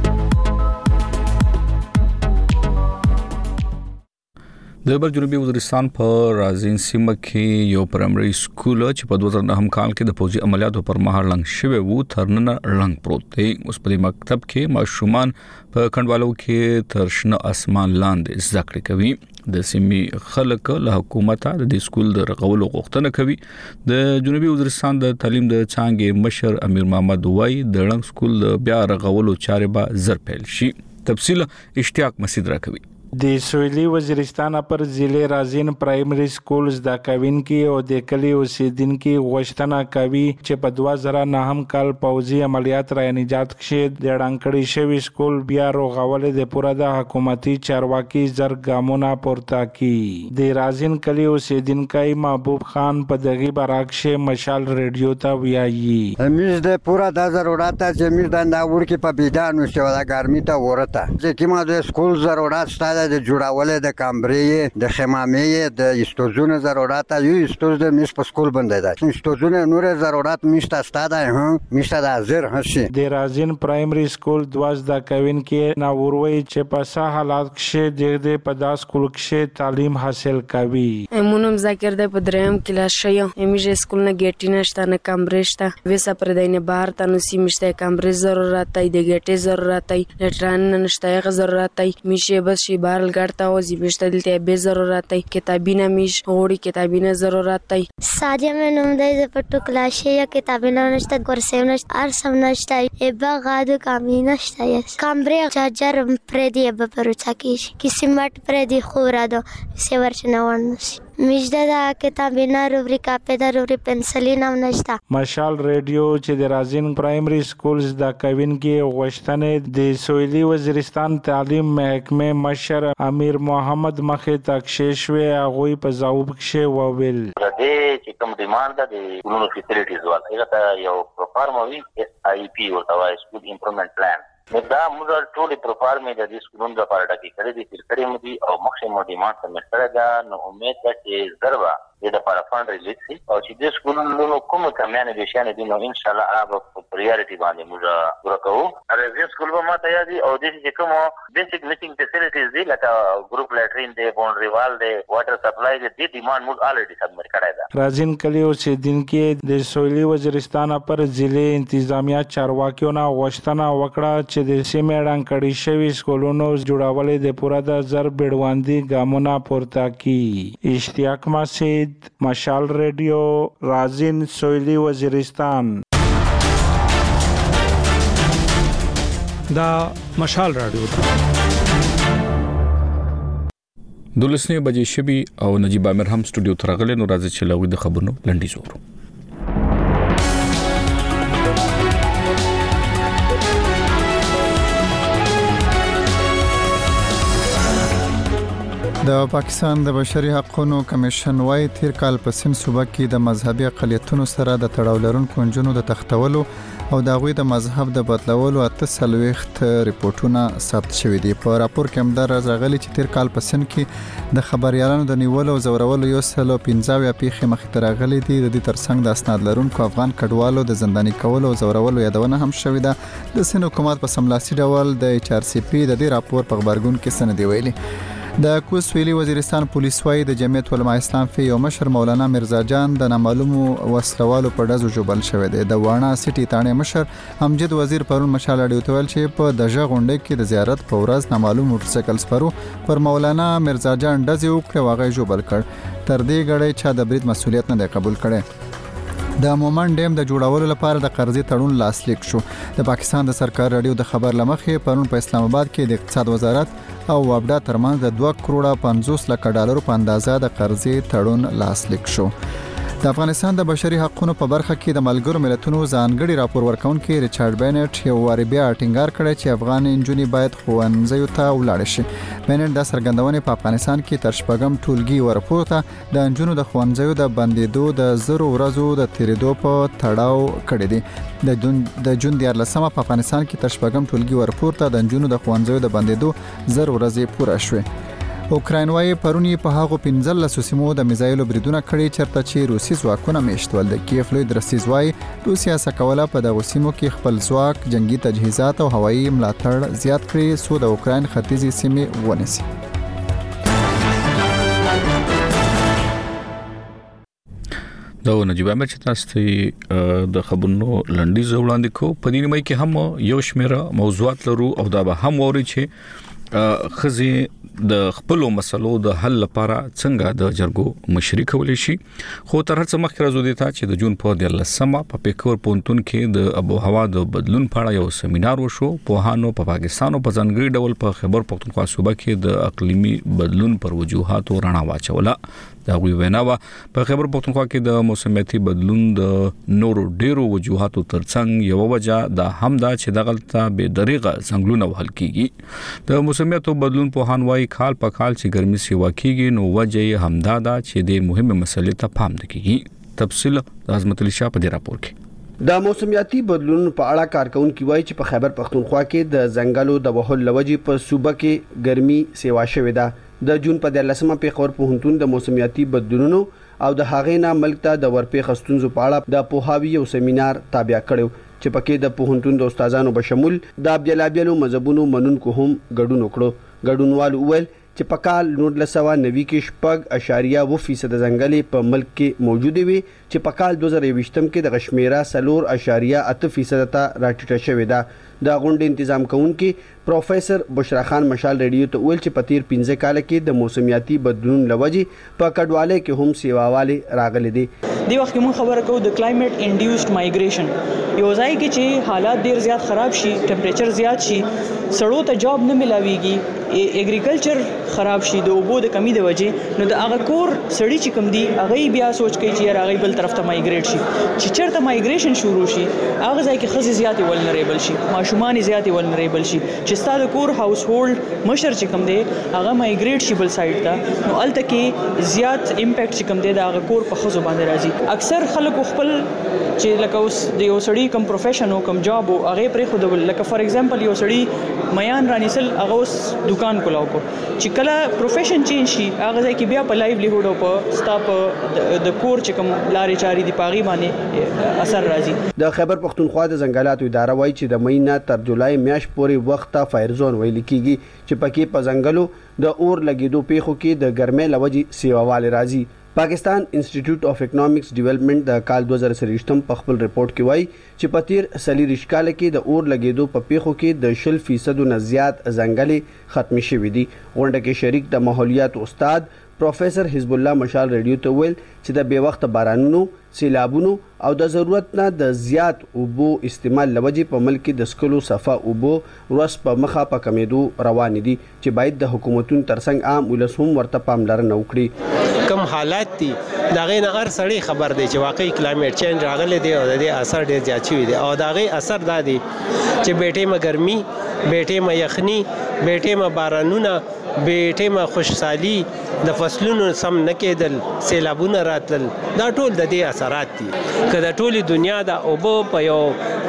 د جنوبي وزیرستان په رازین سیمه کې یو پرایمري سکول چې په 2009 کال کې د فوجي عملیاتو پر مهال لنګ شوی وو ترنن رنګ پروت دی. اوس په مکتب کې ماشومان په کندوالو کې تر شنه اسمان لاندې زده کړې کوي. د سیمې خلک له حکومت د دې سکول د رغولو غوښتنه کوي. د جنوبي وزیرستان د تعلیم د څانګې مشر امیر محمد وای د رنګ سکول د بیا رغولو چارې به زر پیل شي. تفصیل اشتیاق مسعود راکوي. د سویلي وزیرستان پر ضلع رازین پرایمري سکول زده کوونکي او د کلی اوسیدونکو غوښتنه کوي چې په 2009 کال پوځي عملیات را نجات کې د ډانکړی شوی سکول بیا رغول د پوره د حکومتي چارواکي زر ګامونه پورته کړي. د رازین کلی اوسیدونکو محبوب خان په دغه برعکس مشال ریډیو ته ویایي میز د پوره د ضرورت چې میز د اول کې په بيدانو شو د ګرمي ته ورته چې کیما د سکول ضرورت ستاسو د جوړولې د کمبرې د خمامې د استوزونو ضرورت یو استوز د میز په سکول باندې ده استوزونه نور ضرورت میشته ستاده هم میشته د حاضر هشي. د رازین پرایمري سکول 12 کوونکي ناوروي چې په سه حالات کې د په داس سکول کې تعلیم حاصل کوي. مونږ ذکر د پدریم کلاس شیو میجه سکول نه ګټی نشته نه کمبرې شته وسه پر دینه بهر تنو سیمشته کمبرې ضرورت دی د ګټې ضرورت دی لټران نشته غ ضرورت دی میشه بس شي بارل ګړتا او زیبشته دلته به ضرورت دی کتابینه میش غوړي کتابینه ضرورت دی. ساجه مې نوم دی پټو کلاس یا کتابینه نشته ګورسیم نشته ار سم نشته ایبا غادو کامینه نشته کمبرې چارجر پر دی به پروچا کې کسی مټ پر دی خورا دو سی ورچنه ورنس میجده دا کتابینه روبریکا پیدا روبری پنسلینا نشته. مشال ریډیو چې د رازین پرایمري سکول زده کوونکي غوښتنې د سویلي وزیرستان تعلیم محکمه مشر امیر محمد مخې تکشې شوې هغوی په ځواب کې وویل د دې چې کوم ډیماند د ګونو فیسیلیټیز ول هغه ته یو پرفارموي SIP ورته وایي سکول امپروومنت پلان دا موږ ټول پرفارمې د دې سکولونو لپاره ټاکي کړی دي چې کړي مو دي او مخکې مو ډیماند سمټ کړی دا نو امید ده چې ضربه د لپاره فند ریلیز شي او چې د سکولونو کومه کمیانه دي شانه دي نو ان شاء الله هغه په پریورټي باندې موږ ورکوو. ریزن سکول به ماته یادي او د چې کوم بیسیک میټینګ فیسیلیټیز دي لکه ګروپ لیټرین دی، باونډري وال دی، واټر سپلای دی، د ډیماند موږ الریډي سبمټ کړی دا. رازین کلی اوسیدونکو د سویلي وزیرستان پر ضلع انتظامیه چارواکیو نه غوښتنه وکړه چې د سیمې ړنګ شوي سکولونو جوړول د پوره د زر بیړوندي ګامونه پورته کړي. اشتیاق مسجد، مشال ریډیو، رازین، سویلي وزیرستان. دا مشال رادیو ده. 12 بجې شبي او نجیب عامر هم سټوډیو ته راغلی، نو راځي چې لوي د خبرونو لنډیز وورو. د پاکستان د بشري حقوقو کمیشن وايي تیر کال په سند صوبه کې د مذهبي اقلیتونو سره د تړاو لرونکو نجونو د تختولو او د غوي د مذهب د بدلولو 38 ریپورتونه ثبت شوي دي. په راپور کې هم دا راغلي چې تیر کال په سند کې د خبريالانو د نیولو او زورولو 115 پیښې مخې ته راغلي دي. د دې ترڅنګ د اسناد لرونکو افغان کډوالو د زنداني کولو او زورولو یادونه هم شوې ده. د سند حکومت په سملاسي ډول د HRCP د دې راپور په خبرګون کې سند دی ویلي. د کوسویلی وزیرستان پولیس وايي د جمعیت علماء اسلام فی یو مشر مولانا مرزا جان د نامعلومو وسلوالو په ډزو جوبل شوی دی. د وانا سټي تانه مشر امجد وزیر پرون مشال اډیو تویل چې په دغه غونډه کې د زیارت په ورځ نامعلوم موټرسایکل سپرو پر مولانا مرزا جان ډزې وکړه واغې جوبل کړ. تر دې غړې چا د برید مسولیت نه قبول کړي. د مومن ډیم د جوړولو لپاره د قرضې تړون لاسلیک شو. د پاکستان د سرکار رادیو د خبر لمخې پرون په اسلام آباد کې د اقتصاد وزارت او وابډا ترمنځ د 2 کروڑ 50 لک ډالر په اندازه د قرضې تړون لاسلیک شو. د افغانستان د بشري حقوقو په برخه کې د ملګرو ملتونو ځانګړي راپور ورکونکي ریچارډ بینټ یو واری بیا ټینګار کړی چې افغان انجونې باید ښوونځیو ته ولاړ شي. بینټ د سرګندونې په افغانستان کې تر شپږم ټولګي ورپورته د انجونو د ښوونځیو د بندیدو د 0 ورځو د تیریدو په تړاو کړی دی. د جون 14 په افغانستان کې تر شپږم ټولګي ورپورته د انجونو د ښوونځیو د بندیدو 0 ورځې پوره شوه. اوکراین وايي پرونی په هغه 15 سیمو د میزایلو بریدونه کړي چرته چې روسي ځواکونه میشتول. د کیف لوی درستیز وايي روسیا سکوله په دغه سیمو کې خپل ځواک، جنگي تجهیزات او هوایي ملاتړ زیات کړي سو د اوکراین ختیځي سیمې ونیسي. دا نجیب عامر چې تاسو ته د خبرونو لنډیز وړاندې کو. په دې نیمه کې هم یو شمېر موضوعات لرو او دا به هم ووري چې خزي د خپل مسلو د حل لپاره څنګه د جرګو مشري کولای شي. خو تر هڅه مخکې راځو دي ته چې د جون په 13 په پیکور پونتون کې د ابو هوا د بدلون په اړه یو سیمینار وشو. پوهانو په پاکستان او په ځانګړي ډول په خیبر پختونخوا صوبه کې د اقلیمي بدلون پر وجوهاتو رڼا واچوله. دا غوي ویناوه په خیبر پختونخوا کې د موسمیاتي بدلون د نورو ډیرو وجوهاتو ترڅنګ یو وجه د همدا چې دغلطه به دریغه څنګهونه وحل کیږي. د موسمیاتو بدلون په هانوای کال په کال چې ګرمي سیوا کیږي نو وجه همدا ده چې د مهمه مسلې ته پام دکېږي. تفصیل د عظمت علي شاه په دې راپور کې. د موسمیاتي بدلون په اړه کارکونکو وایي چې په خیبر پختونخوا کې د ځنګلو د وهل لوجې په صوبه کې ګرمي سیوا شوې ده. د جون په 13 پیښور پوهنتون د موسمیاتي بدلونونو او د هغې نه ملک ته د ورپېښ ستونزو په اړه د پوهاوي او سیمینار تابع کړو چې پکې د پوهنتون د استادانو بشمول د بېلابېلو مذهبونو منونکو هم ګډون وکړو. ګډونوالو وویل چې په کال 1990 کې 6.2% ځنګلې په ملک کې موجود وي چې په کال 2020 کې د غشمیره 4.8% ته راټیټه شوې ده. د غونډې تنظیم کوونکي پروفیسور بشرا خان مشال ریډیو ته ویل چې په تیر 15 کال کې د موسمیاتي بدلون لوجې په کډواله کې هم سیواواله راغلي دي. دی وخت موږ خبره کوو د کلایمټ انډیوسډ مایګریشن یو ځای کې چې حالات ډیر زیات خراب شي، ټمپریچر زیات شي، سړو ته جاب نه ملاويږي، اګریکلچر خراب شي د اوبو د کمی د وجې، نو د هغه کور سړی چې کم دی هغه بیا سوچ کوي چې هغه بل طرف ته مایګریټ شي. چې چیرته مایګریشن شروع شي هغه ځای کې خزي زیات ولنریبل شي، ماشومان زیات ولنریبل شي. چې ستاسو کور هاوس هولډ مشر چې کم دی هغه مایګریټ شي بل سایډ ته، نو الته کې زیات امپیکټ چې کم دی د هغه کور په خزو باندې راځي. اکثر خلک خپل چې لکه اوس د یو سړی کم پروفیشن او کم جاب او هغه پرې خو د لکه فار ایگزامپل یو سړی میان رانیسل هغه اوس دکان کولاو کو چې کله پروفیشن چینج شي هغه ځای کې بیا په لایولیهود او په سټاپ د کور چې کوم لارې چاري دی پاغي باندې اثر راځي. د خیبر پختونخوا د ځنګلاتو اداره وایي چې د مئی نه تر جولای میاشت پورې وخت ته فایر زون ویل کیږي چې پکې په ځنګلو د اور لګیدو پیښو کې د ګرمۍ لوجي سیواوال راځي. پاکستان انسټیټیوټ اف اکونومکس ډیولپمنٹ د کال 2023 په خپل ریپورت کې وایي چې په تیر سلیریش کال کې د اور لګیدو په پیښو کې د 0% نه زیات ځنګلې ختم شوې دي. غونډه کې شریک د ماحولیات استاد پروفیسور حزب الله مشال ریډیو ته ویل چې د بے وخت بارانونو، سیلابونو او د ضرورت نه د زیات اوبو استعمال لوجي په ملک کې د سکلو صفه اوبو ورس په مخه په کمیدو روان دي چې باید د حکومتونو ترڅنګ عام ولسوم ورته پاملرنه وکړي. کم حالات دي دا غي نه هر سړی خبر دی چې واقعي کلایمټ چینج راغلی دی او د دې اثر ډیر زیات شوی دی او دا غي اثر دا دی چې بیٹې ما ګرمي، بیٹې ما یخني، بیٹې ما بارانونه، بیٹې ما خوشحالي، د فصلونو سم نه کېدل، سیلابونه راتل، دا ټول د دې اثرات دي. که د ټولي دنیا د اوبو په یو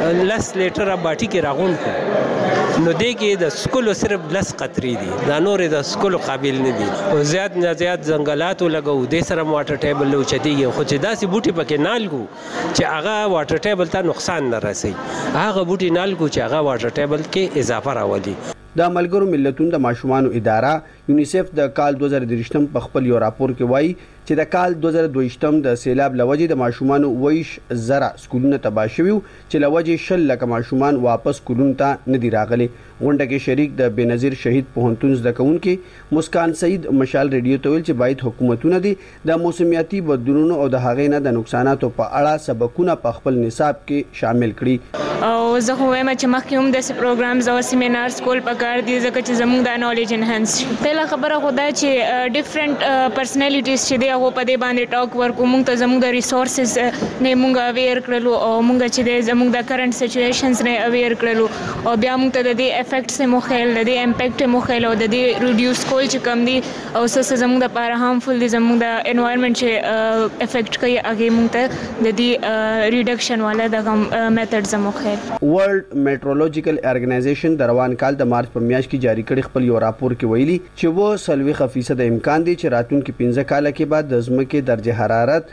10 لیټره باټي کې راغونډ کړو نو دې کې د سکولو صرف 10 قطرې دي، دا نور د سکولو قابل نه دي. او زیات نه زیات ځنګلاتو لګو د سره واټر ټیبل لو چتیږي خو چې داسې بوټي پکې نالګو چې هغه واټر ټیبل ته نقصان نه رسي، هغه بوټي نالګو چې هغه واټر ټیبل کې اضافه راولي. د ملګرو ملتونو د ماشومانو اداره یونیسف د کال 2023 په خپل یو راپور کې وایي چې د کال 2022 د سیلاب لوجې د ماشومانو 20,000 سکولونه تباه شوي چې لوجې 10 لک ماشومان واپس سکولونو ته نه دي راغلي. غونډه کې شریک د بنظیر شهید پوهنتون زده کوونکي مسکان سعید مشال ریډیو ته ویل چې باید حکومتونه دي د موسمیاتي بدلونونو او د هغې نه د نقصاناتو په اړه سبقونه په خپل نصاب کې شامل کړي. او زه خو وایم چې مخکې هم داسې پروګرامز او سیمینارز کول پکار دي ځکه چې زموږ د نالج انهانس شي. پهله خبره خو دا چې ډیفرنٹ پرسنالټیز چې دی هغه په دې باندې ټاک ورکو، موږ ته زموږ د ریسورسز نه موږ اویر کړلو او موږ چې د زموږ د کرنٹ سچويشنز نه اویر کړلو او بیا موږ ته د دې افیکټس مو خیال، د دې امپیکټ مو خیال او د دې ریډیوس کول چې کم دي او څه زموږ د لپاره هارمفل دي، زموږ د انوایرنمنت چې افیکټ کوي هغه موږ ته د دې ریډکشن والا د میتھډز مو خیال. ورلد میټرولوژیکل ارګنایزیشن د روان کال د مارچ په میاشت کې جاری کړي خپل یو راپور کې ویلي چې 40% امکان دی چې راتلونکي 15 کال کې بعد د ځمکې درجه حرارت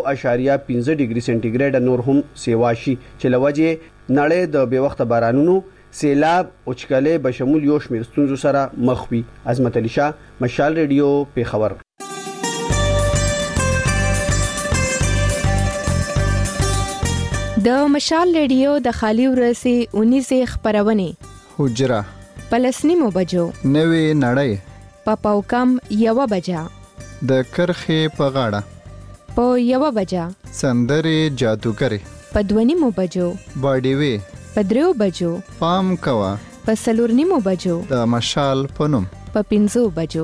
1.5 ډیګري سنټیګریډ نور هم سیوا شي چې لوجه نړۍ د بے وخت بارانونو، سیلاب او چکلې بشمول یو شمیر ستونزو سره مخ وي. عظمت علي شاه، مشال ریډیو، پیښور. د مشال ریډیو د خالی ورسي 19 خبرونه حجره پلسنیمو بجو نوې نړۍ په پاوکم 1 بجا د کرخې په غاړه په 1 بجا سندرې جادوګر په 2 بجو باډي وی په 3 بجو پام کوا په 4 بجو د مشال پنوم په 5 بجو.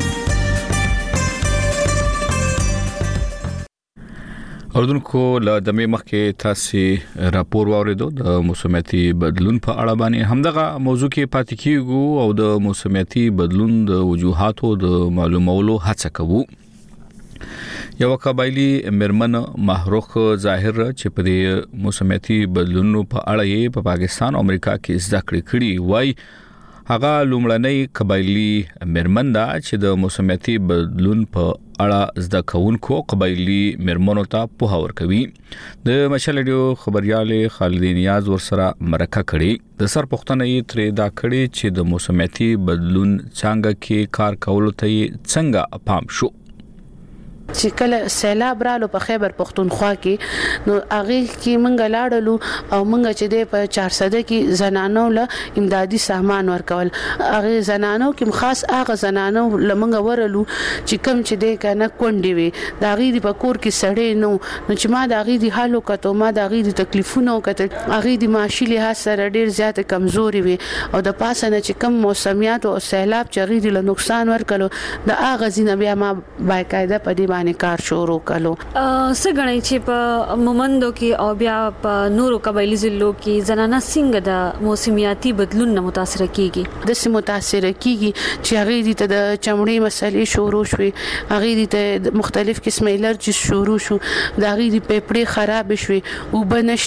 اردوونکو له دمه مخکې تاسو راپور واوریدو د موسمیاتي بدلون په اړه باندې همدغه موضوع کې پاتې کیږو او د موسمیاتي بدلون د وجوهاتو د معلومولو هڅه کوو. یو قبایلی مرمن محروق ظاهر چې په دې موسمیاتي بدلونونو په اړه یې په پاکستان او امریکا کې زده کړې وای هغه لومړنۍ قبایلی مرمن دا چې د موسمیاتي بدلون په اړه زده کوونکو قبایلی مرمنو ته په هور کوي. د مشال ریډیو خبريال خالد نیاز ورسره مرکه کړي د سر پښتنه یې ترې دا کړي چې د موسمیاتي بدلون څنګه کې کار کول ته څنګه پام شو. چې کله سیلاب رالو په خیبر پختونخوا کې نو هغه کې منګه لاړلو او منګه چې د په 400 کې زنانو له امدادي سامان ورکول. هغه زنانو کې خاص هغه زنانو لمنګه ورلو چې کم چې د کنه کونډي وي دا غي د پکور کې سړې نو چې ما دا غي د حالو کته ما دا غي د تکلیفونو کته هغه د معاشي له سره ډیر زیات کمزوري وي او د پاسه نه چې کم موسمیات او سیلاب چې غي د نقصان ورکړو د هغه زینه بیا ما باقاعده په دې کار شروع کړو. سګړی چې په مومندو کې او بیا په نورو قبایلی ضلعو کې زنانه څنګه د موسمیاتي بدلون نه متاثر کیږي؟ د سم متاثر کیږي چې هغه د چمړې مسلې شروع شوې، هغه د مختلف قسمه الرجی شروع شو، د هغه د پیپړې خراب شوې او بنشته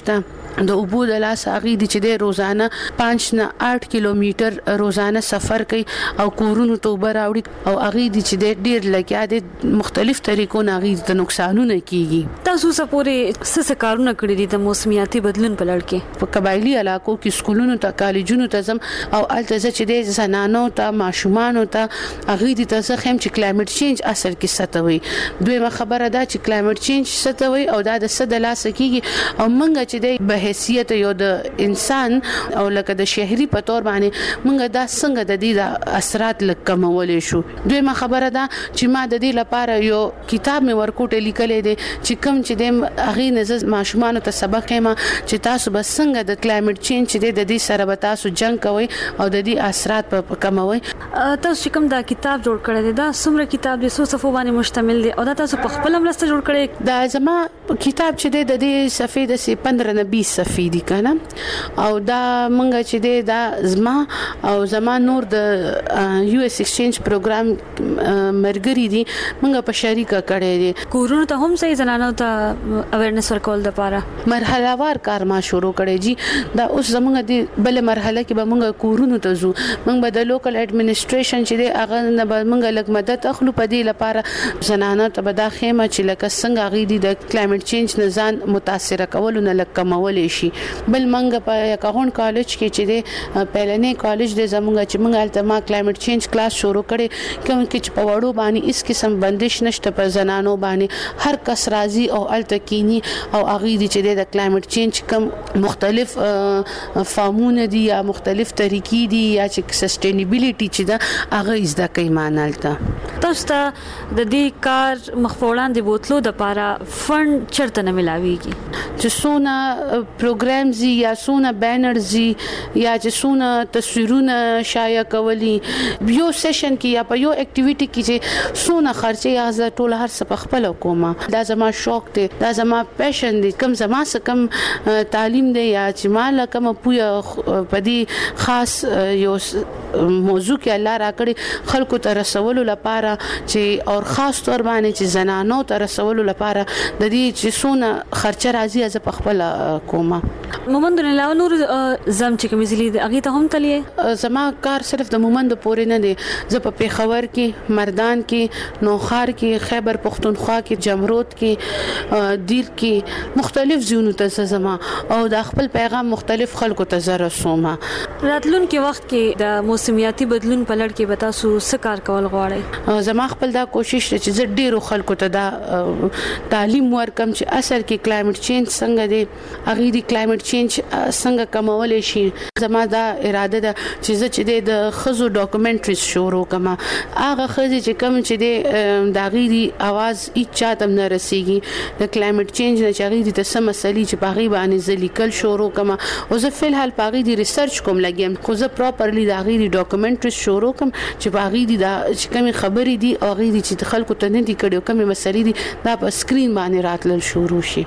د اوبو د لاس اغي دي چې د روزانه 5 نه 8 کیلومتر روزانه سفر کوي او کورونو ته وبراوړي او اغي دي چې د ډیر لګیا د مختلف طریقو نه اغي د نقصانونه کیږي. تاسو سپورې څه کارونه کړی دي د موسمیاتي بدلون په لړ کې؟ په قبایلی علاقو کې سکولونو ته کالجونو ته زم او الته چې د زنانو ته ماشومان ته اغي دي ته خیم چې کلایمټ چینج اثر کې ستوي. دویمه خبره ده چې کلایمټ چینج ستوي او دا د صد لاس کیږي او منګه چې د حیثیت یو د انسان او لکه د شهري په تور باندې موږ دا څنګه د دې د اثرات لکمولې شو. دویمه خبره ده چې ما د دې لپاره یو کتاب مې ورکوټه لیکلې دي چې کوم چې د اغي نزد ماشومان ته سبق ما چې تاسو به څنګه د کلایمټ چینج د دې سره به تاسو جنگ کوئ او د دې اثرات په کموي. تاسو کوم دا کتاب جوړ کړی دی؟ دا څومره کتاب دی؟ څو صفحو باندې مشتمل دی او دا تاسو په خپل مرسته جوړ کړی؟ دا زما کتاب چې د دې صفحې د 15 نه 20 صفحې دي کنه او دا مونږ چې دا زما او زما نور د یو اس ایکسچینج پروګرام مرګري دي مونږ په شریکه کړی دي. کورونو ته هم صحیح زنانو ته اویرنس ورکول د پاره مرحله وار کار ما شروع کړی جی. دا اوس زمونږ د بل مرحله کې به مونږ کورونو ته ځو. مونږ به د لوکل اډمنستریشن چې د هغه نه به مونږ لږ مدد اخلو په دې لپاره زنانو ته به دا خیمه چې لکه څنګه غوډي د کلایمټ چینج نه ځان متاثر کول نه لکمول شي. بل منګه په کاغون کالج کې چې د پهلنې کالج د زمونږ چې موږ التما کلایمټ چینج کلاس شروع کړي کوم کې په وړو باندې اس قسم بندش نشته په زنانو باندې هر کس راضي او التکینی او اغي دي چې د کلایمټ چینج کوم مختلف فارمونه دي یا مختلف طریقې دي یا چې سسټینیبিলিټي چې دا اغه از د کیمانالته. تاسو ته د دې کار مخفوړان دی بوتلو د پاره فند چرته نه ملاويږي چې سونه پروګرامز یا سونه بینرز یا چې سونه تصویرونه شایع کولی یو سیشن کې یا په یو اکټیویټي کې چې سونه خرچه یا ز ټول هر څه په خپل کومه. دا زما شوق دی، دا زما پیشن دی، کم زما سکم تعلیم دی یا چې مال کم پویا پدی خاص یو موضوع کې الله راکړي خلکو ته رسولو لپاره چې او خاص تور باندې چې زنانو ته رسولو لپاره د دې چې سونه خرچه راځي از په خپل کومه. مومند نه لاو نور زم چې کمیزلی اغه ته هم تلې زما کار صرف د مومند پورې نه دی. زه په پیښور کې، مردان کې، نوخار کې، خیبر پختونخوا کې، جمرود کې، دیر کې مختلف ځایونو ته زما او د خپل پیغام مختلف خلکو ته زره سوما. راتلون کې وخت کې د موسمیاتي بدلون په لړ کې به تاسو څه کار کول غواړئ؟ زما خپل دا کوشش چې زه ډیرو خلکو ته دا تعلیم ورکم چې اثر کې کلایمټ چینج څنګه دی، اغه دی کلایمټ چینج څنګه کمول شي. زما دا اراده ده چې زه چې د خزو ډاکومنټریز شروع کما. هغه خزي چې کوم چې د غیري आवाज اچا تم نه رسیږي د کلایمټ چینج نه چې غیري د سم مسلې چې باغی باندې زلیکل شروع کما. او زه فل حال باغی دی ریسرچ کوم لګیم خو زه پراپرلی د غیري ډاکومنټریز شروع کوم چې باغی دی دا چې کوم خبرې دي او غیري چې خلکو ته نه دي کړي کوم مسلې دي دا په سکرین باندې راتلل شروع شي.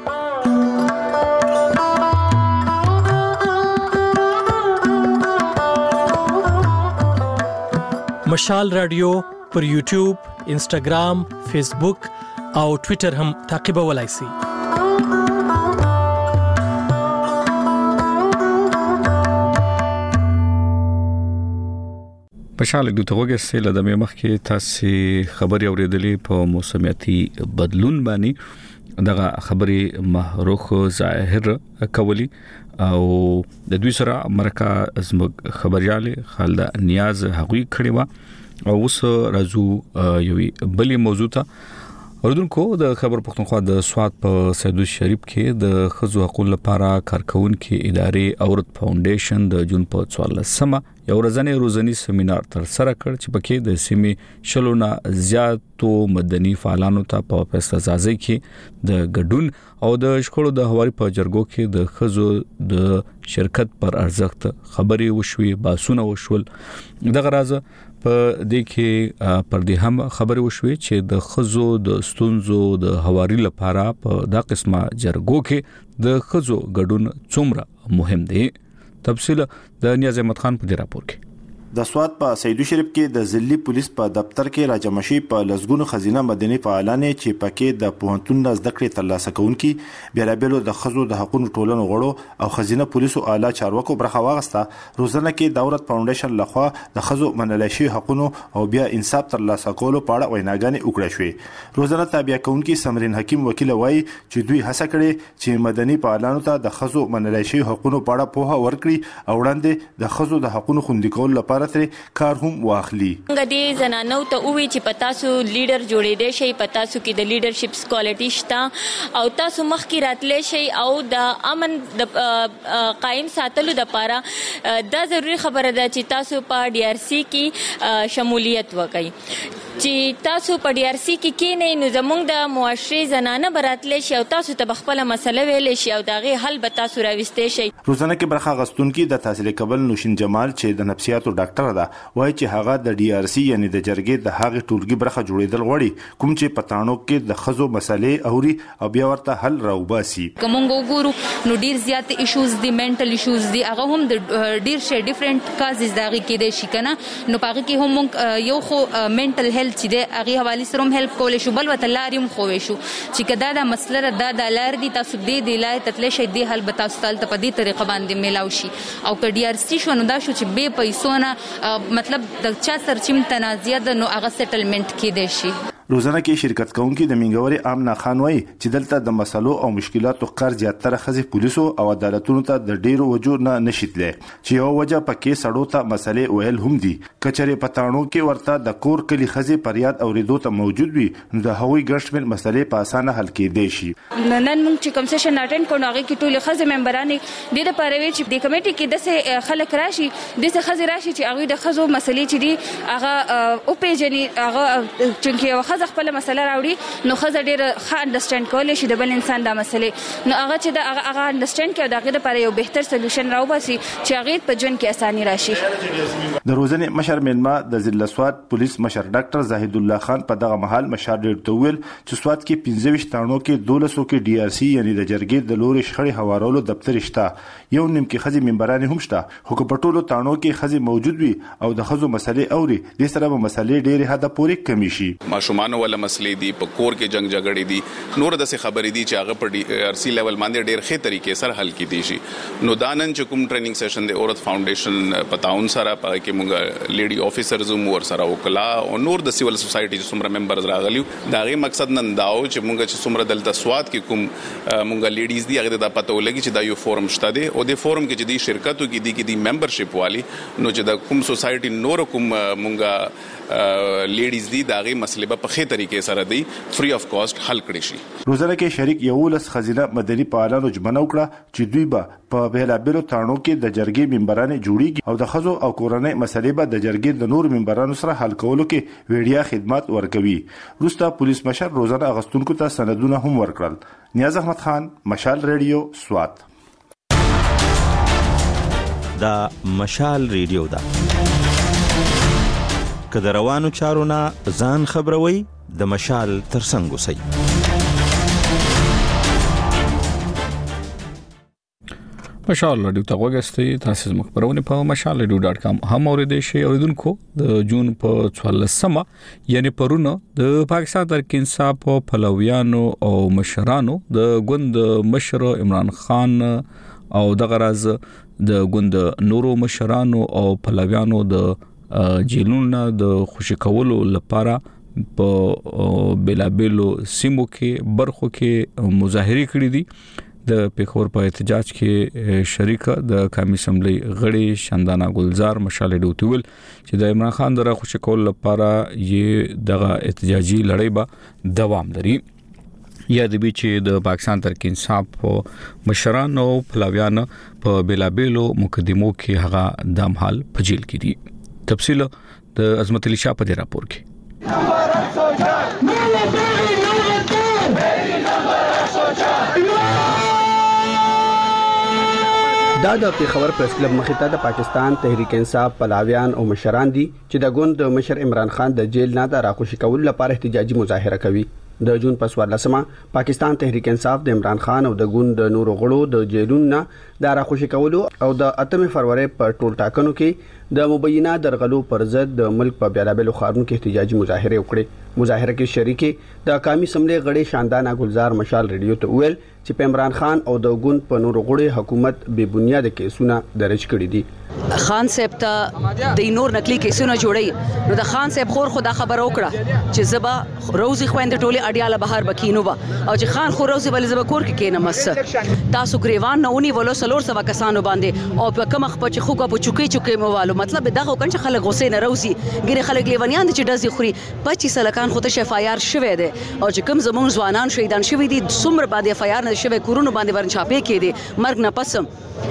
مشال رادیو پر یوټیوب، انسټاګرام، فیسبوک او ټوئیټر هم تعقیبولای شئ. پښاله د توګه سره د مخ کې تاسو خبري اوریدلې په موسمیاتي بدلون باندې دغه خبري محروخ ظاهر کولی او د دوی سره امریکا زموږ خبرياله خالد نیاز هغوی کړي وا او اوس راځو یوې بلې موضوع ته. اردوونکو د خبر پښتونخوا د سواد په سیدو شریف کې د خزو حقوق لپاره کارکونکو ادارې اورت فاونډیشن د جون په 14مه یو ورځنی روزنی سیمینار تر سره کړ چې پکې د سیمې شلونه زیاتو مدني فعالانو ته په فیصله سازي کې د ګډون او د شخړو د حواري په جرګو کې د خزو د شرکت پر ارزښت خبري وشوي، باسونه وشول. دغه راز په دې کې پر دې هم خبري وشوي چې د خزو د ستونزو د حواري لپاره په دا قسمه جرګو کې د خزو ګډون څومره مهم دی. تفصیل د نیاز احمد خان په راپور کې. د سواد په سیدو شریف کې د ضلعي پولیس په دفتر کې راجمع شي په لسګونو خزینه مدني فعالان چې پکې د پوهنتون د زده کړې ترلاسه کوونکي بیلابېلو د خزو د حقوقو ټولنو غړو او خزینه پولیسو اعلی چارواکو برخه واغسته. روزنه کې دولت فاونډیشن لخوا د خزو منلای شي حقوقو او بیا انصاف ترلاسه کولو په اړه ویناګانې وکړې شوې. روزنه تابع کوونکي سمرین حکیم وکیل وایي چې دوی هڅه کړې چې مدني فعالانو ته د خزو منلای شي حقوقو په اړه پوهه ورکړي او وړاندې د خزو د حقوقو خوندي کول لپاره کار هم واخلي. څنګه دې زنانو ته وی چې پتا سو لیډر جوړې دي شي پتا سو کې د لیډرشپ کوالټی شته او تاسو مخ کې راتلې شي او د امن د قائم ساتلو د لپاره دا ضروری خبره ده چې تاسو په ډي ار سي کې شمولیت وکړئ. چې تاسو په ډي ار سي کې نه نو زموږ د معاشري زنانه براتلې شي او تاسو ته خپل مسله ویلې شي او داغه حل به تاسو راوستې شي. روزانه کې برخه غستونکو د تحصیل قبل نوشین جمال چې د نفسیاتو ډاکټر ده وایي چې هغه د ډي ار سي یعنی د جرګې د هغه ټولګي برخه جوړېدل غواړي کوم چې پټانو کې د خزو مسلې اوري او بیا ورته حل راوباسي. کومو ګورو نو ډیر زیات ایشوز دي منټل ایشوز دي هغه هم د ډیر شي ډیفرنٹ کازز داږي کې دي شي کنه نو پاره کې هم یو خو منټل هیلث چې د هغه حواله سره هم هیلپ کول شو بل وتلاریم خو شو چې کدا د مسله د لار دي تاسو دې لای تتل شي دی حل به تاسو تل په دې طریقه باندې ملاوي شي او ک ډي ار سي شو نو دا شو چې به پیسو مطلب د چا سرچم تنازعه د نو هغه سیټلمنٹ کې دي شي. روزانه کې شرکت کوونکي د منګوري امنا خان وایي چې دلته د مسلو او مشکلاتو قر زیاتره خزي پولیسو او عدالتونو ته د ډیرو وجو نه نشیتله چې یو وجه پکې سړو ته مسلې ویل هم دي کچره پټانو کې ورته د کور کلی خزي پریاد او ریدو ته موجود وي نو د هوی ګرشمن مسلې په اسانه حل کېدې شي. نن موږ چې کوم سیشن اټینډ کوو هغه کې ټول خزي ممبرانې د لپاره وی چې د کمیټې کې د خلک راشي د خزي راشي چې هغه د خزو مسلې چې دي هغه او پیجني هغه چې خزه خپل مسله راوړي نو خزه ډیر ښه انډرستاند کولای شي د بل انسان د مسلې نو هغه چې د هغه انډرستاند کوي دغه لپاره یو بهتر سولوشن راوباسي چې هغه په جون کې اساني راشي. د روزنه مشر منما د ضلع سواد پولیس مشر ډاکټر زاهد الله خان په دغه محل مشر ډیر تویل چې سواد کې 15 تانو کې 1200 کې ډي ار سي یعنی د جرګې د لوري شخړې هوارولو دفتر شته یو نیم کې خزي منبران هم شته خو په ټولو تانو کې خزي موجود وي او د خزو مسلې اوري د سره مسلې ډېر حد پورې کمی شي. ماشومان ولا مسلې دي په کور کې جنگ جګړې دي نور د څه خبرې دي چې هغه په ډي ار سي لیول باندې ډېر ښه طریقې سره حل کیدي شي. نو دانن چې کوم ټریننګ سیشن د اورت فاونډیشن پتاون سره په کې موږ لیډي افیسرز مور سره وکلا او نور د سیول سوسایټي چې څومره ممبرز راغلیو داغه مقصد نن داو چې موږ چې څومره دلته سواد کې کوم موږ لیډیز دي هغه د پته ولګي چې دا یو فورم شته دی او د فورم کې چې د شرکتو کې د ممبرشپ والی نو چې د کوم سوسایټي نور کوم موږ لیډیز دي داغه مسلې په ښه طریقې سره دی فری اف کاست حل کړي شي. روزانه کې شریک یولس خزینه مدني فعالانو جمعنه وکړه چې دوی به په بیلابیلو تانو کې د جرګې منبران جوړیږي او د خزو او کورنۍ مسلې به د جرګې د نور منبرانو سره حل کولو کې ویډیا خدمات ورکوي. روستا پولیس مشر روزانه اغستونکو ته سندونه هم ورکړل. نیاز احمد خان مشال ریډیو سوات. دا مشال ریډیو دا که د روانو چارو نه ځان خبروي د مشال ترڅنګ اوسئ. مشال رادیو ته وګورئ تاسو زموږ خبرونه په mashalradio.com هم اوریدئ شئ اوریدونکو د جون په 14مه یعنی پرونه د پاکستان تحریک انصاف پلویانو او مشرانو د ګوند مشر عمران خان او د غرض د ګوند نورو مشرانو او پلویانو د جیلونو د خوشی کولو لپاره په بلابلو سیمو کې برخو کې مظاهره کړې دي. د پیښور په احتجاج کې شریک د قومي اسمبلی غړي شاندانا گلزار مشال ډوتول چې د عمران خان د خوشی کولو لپاره یې دغه احتجاجي لړۍ به دوام لري. یا د بیچ د پاکستان تحریک انصاف مشرانو او پلویان په بلابلو مقدمو کې هغه د محل په جیل کې دي. تفصیل د عظمت علي شاه په دې راپور کې. دا د پیښور پریس کلب مخې ته د پاکستان تحریک انصاف پلویان او مشران دي چې د ګوند مشر عمران خان د جیل نه د راخوشي کولو لپاره احتجاجي مظاهره کوي. د جون په 14مه پاکستان تحریک انصاف د عمران خان او د ګوند نورو غړو د جیلونو نه د راخوشي کولو او د 8 فروری په ټول ټاکنو کې د مبینه درغلو پر ضد د ملک په بیلابېلو ښارونو کې احتجاجي مظاهره وکړې. مظاهره کې شریکې د قومي اسمبلی غړي شاندانا گلزار مشال ریډیو ته ویل چې په عمران خان او د ګوند په نورو غړي حکومت بے بنیاد کیسونه درج کړي دي. خان صاحب ته د نور نقلي کیسونه جوړي نو د خان صاحب خور خدا خبر وکړه چې زبا روزي خويند ټوله اډیاله بهر بکینو با او چې خان خور روزي بل زبا کور کې کینه مس تاسو گریوان نه ونی ولو سلور سوا کسانو باندې او په کوم خپل چې خوګه په چوکي موالو مطلب دغه کنه خلک غوسه نه روزي ګری خلک لیونیان چې دزي خوري 25 سلکان خو ته شفایار شوه دي او چې کوم زمون ځوانان شهیدان شوی دي څومره باندې فایار نه شوه کورونو باندې ورنچاپې کې دي مرګ نه پسم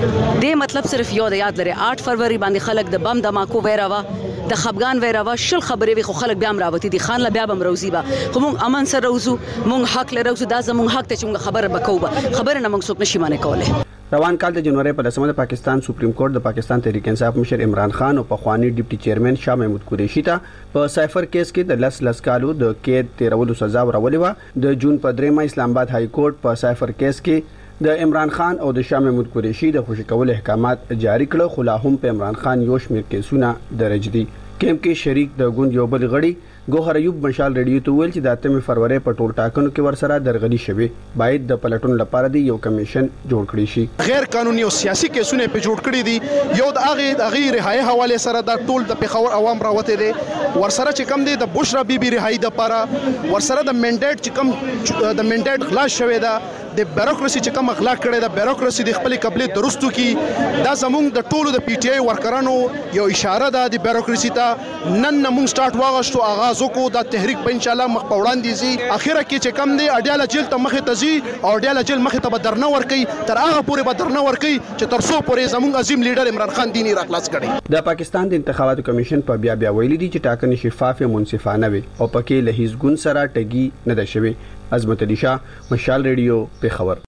دې مطلب صرف یو د یاد لري 8 فروری باندې خلک د بم دماکو ویراوه د خفغان ویراوه شل خبرې وي خو خلک بیا امراوتی دي خان لا بیا بم روزي با خو مونږ امن سره روزو مونږ حق لرو دا زمونږ حق ته چې مونږ خبره بکوبه خبره نه مونږ څوک نشي مانه کوله. روان کال د جنوري په 10 د پاکستان سپریم کورټ د پاکستان تحریک انصاف مشر عمران خان او پخوانی ډیپټي چیرمن شاه محمود قریشي ته په سایفر کیس کې د لس کالو د قید تیرولو سزا ورولې و. د جون په 3 اسلام آباد های کورټ په سایفر کیس کې د عمران خان او د شاه محمود قریشي د خوشی کول احکامات جاری کړ خو لا هم په عمران خان یو شمېر کیسونه درج دي. کیمپ کې شریک د ګوند یو بل غړي ګوهر ایوب مشال ریډیو ته ویل چې د 8 فروری په ټول ټاکنو کې ورسره درغلي شوه باید د پلټون لپاره دی یو کمیشن جوړ کړی شي. غیر قانوني او سیاسي کیسونه په جوړ کړی دي یو د هغه رهایی حواله سره د ټول د پیښور عوام راوته دي ورسره چې کم دي د بشرا بیبي رهایی د لپاره ورسره د منډیټ چې کم د منډیټ خلاص شوه دا د بیروکراسي چې کوم اخلاق کړي د بیروکراسي د خپل قبل درستو کې دا زمونږ د ټولو د پی ټی آی ورکرانو یو اشاره ده د بیروکراسي ته نن موږ سٹارټ واغښتو آغاز وکړو د تحریک په ان شاء الله مخ په وړاندې زی اخیره کې چې کم دی اډیاله جیل ته مخه تزي او اډیاله جیل مخه ته بدرنه ور کوي تر هغه پورې بدرنه ور کوي چې تر څو پورې زمونږ عظیم لیډر عمران خان دینی راخلاص کړي. د پاکستان د انتخاباتو کمیشن په بیا ویلي دي چې ټاکنې شفاف او منصفانه وي او پکې له هیڅ ګوند سره ټګي نه ده شوی. عظمت علي شاه مشال ریډیو پیښور.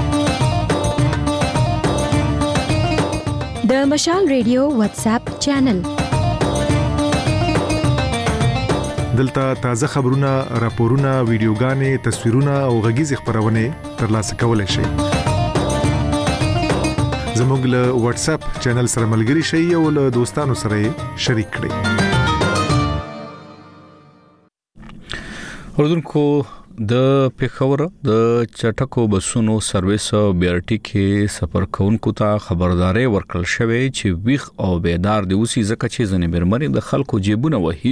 د مشال ریډیو واتس اپ چینل دلته تازه خبرونه، راپورونه، ویډیوګانې، تصویرونه او غږیز خبرونه ترلاسه کولای شئ. زموږ له واتس اپ چینل سره ملګري شئ او له دوستانو سره شریک کړئ. اوردونکو د پیښور د چټکو بسونو سرویس بیرټی کې سفر کوونکو ته خبرداري ورکړل شوې چې ویخ او بیدار دی اوسې ځکه چې ځنې مرمنې د خلکو جیبونه وهي.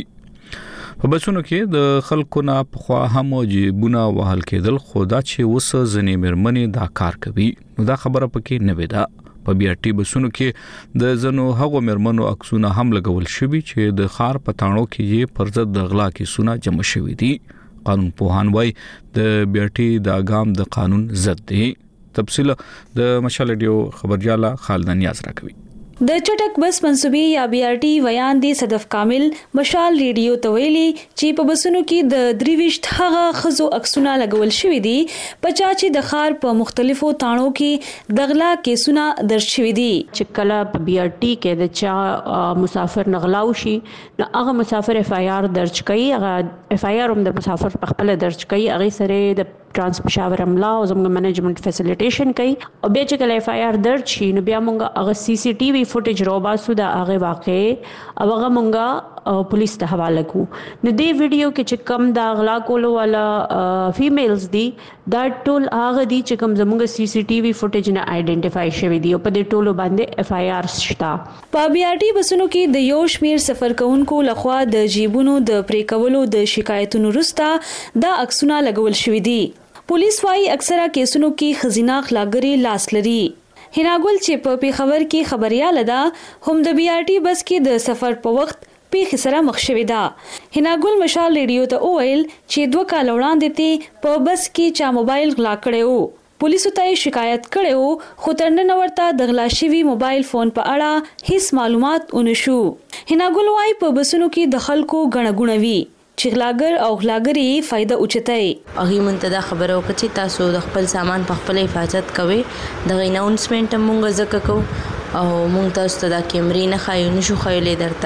په بسونو کې د خلکو نه پخوا هم جیبونه وهل کېدل خو دا چې اوس ځنې مرمنې دا کار کوي نو دا خبره پکې نه ودا. په بیرټی بسونو کې د زنو هغو مرمنو عکسونه هم لګول شوي چې د خار پټانو کې یې پر ضد د غلا کیسونه جمع شوي دي. قانون پوهان وای د بیرټی د اګام د قانون ضد دی. تفصیل د مشال ریډیو خبرجاله خالد نیاز راکوي. د چټک بس منسوبي یا بي ار ټي ویان دي صدف کامل مشال ریډیو ته ویلي چې په بسونو کې د دریوشت هغه خزو عکسونه لګول شوی دي په چا چې د خار په مختلفو تاڼو کې دغلا کیسونه درج شوی دي. چې کله په بي ار ټي کې د چا مسافر نغلاو شي نو هغه مسافر اف آی آر درج کوي هغه اف آی آر هم د مسافر په خپل درج کوي هغه سره د ترانس پېښور املا او زموږ منیجمنت فیسیلیټیشن کوي او بیا چې کله اف آی آر درج شي نو بیا موږ هغه سی سی ټي وي فوټیج روباسو دا هغه واقع او هغه موږ پولیس ته حواله کو. نو دې ویډیو کې چې کم دا غلا کولو والا فیمیلز دي دا ټول هغه دي چې کم زموږ سی سی ټي وي فوټیج نه آئیډنټیفای شوی دي او په دې ټولو باندې اف آی آر شته. په بي ار ټي بسونو کې د یو شمیر سفر کوونکو لخوا د جیبونو د پرې کولو د شکایتونو وروسته دا عکسونه لګول شوی دي. پولیس وايي اکثره کیسونو کې خزینه خلاګری لاس لري. هناګل چې په پیښور کې خبرياله ده هم د بي ار ټي بس کې د سفر په وخت پیښې سره مخ شوې ده. هناګل مشال ریډیو ته وویل چې 2 کال وړاندې ته په بس کې چا موبایل غلا کړو پولیسو ته شکایت کړو خو تر نن ورته د غلا شوی موبایل فون په اړه هیڅ معلومات ونشو. هناګل وايي په بسونو کې د خلکو غړغړوي چې غلاګر او غلاګری فائدہ اوچتای. اغي منتدا خبرو کچې تاسو د خپل سامان په خپل حفاظت کوئ د اناونسمنت مونږ زکه کو او مونږ تاسو ته د کیمرې نه خایو نشو خایلې درته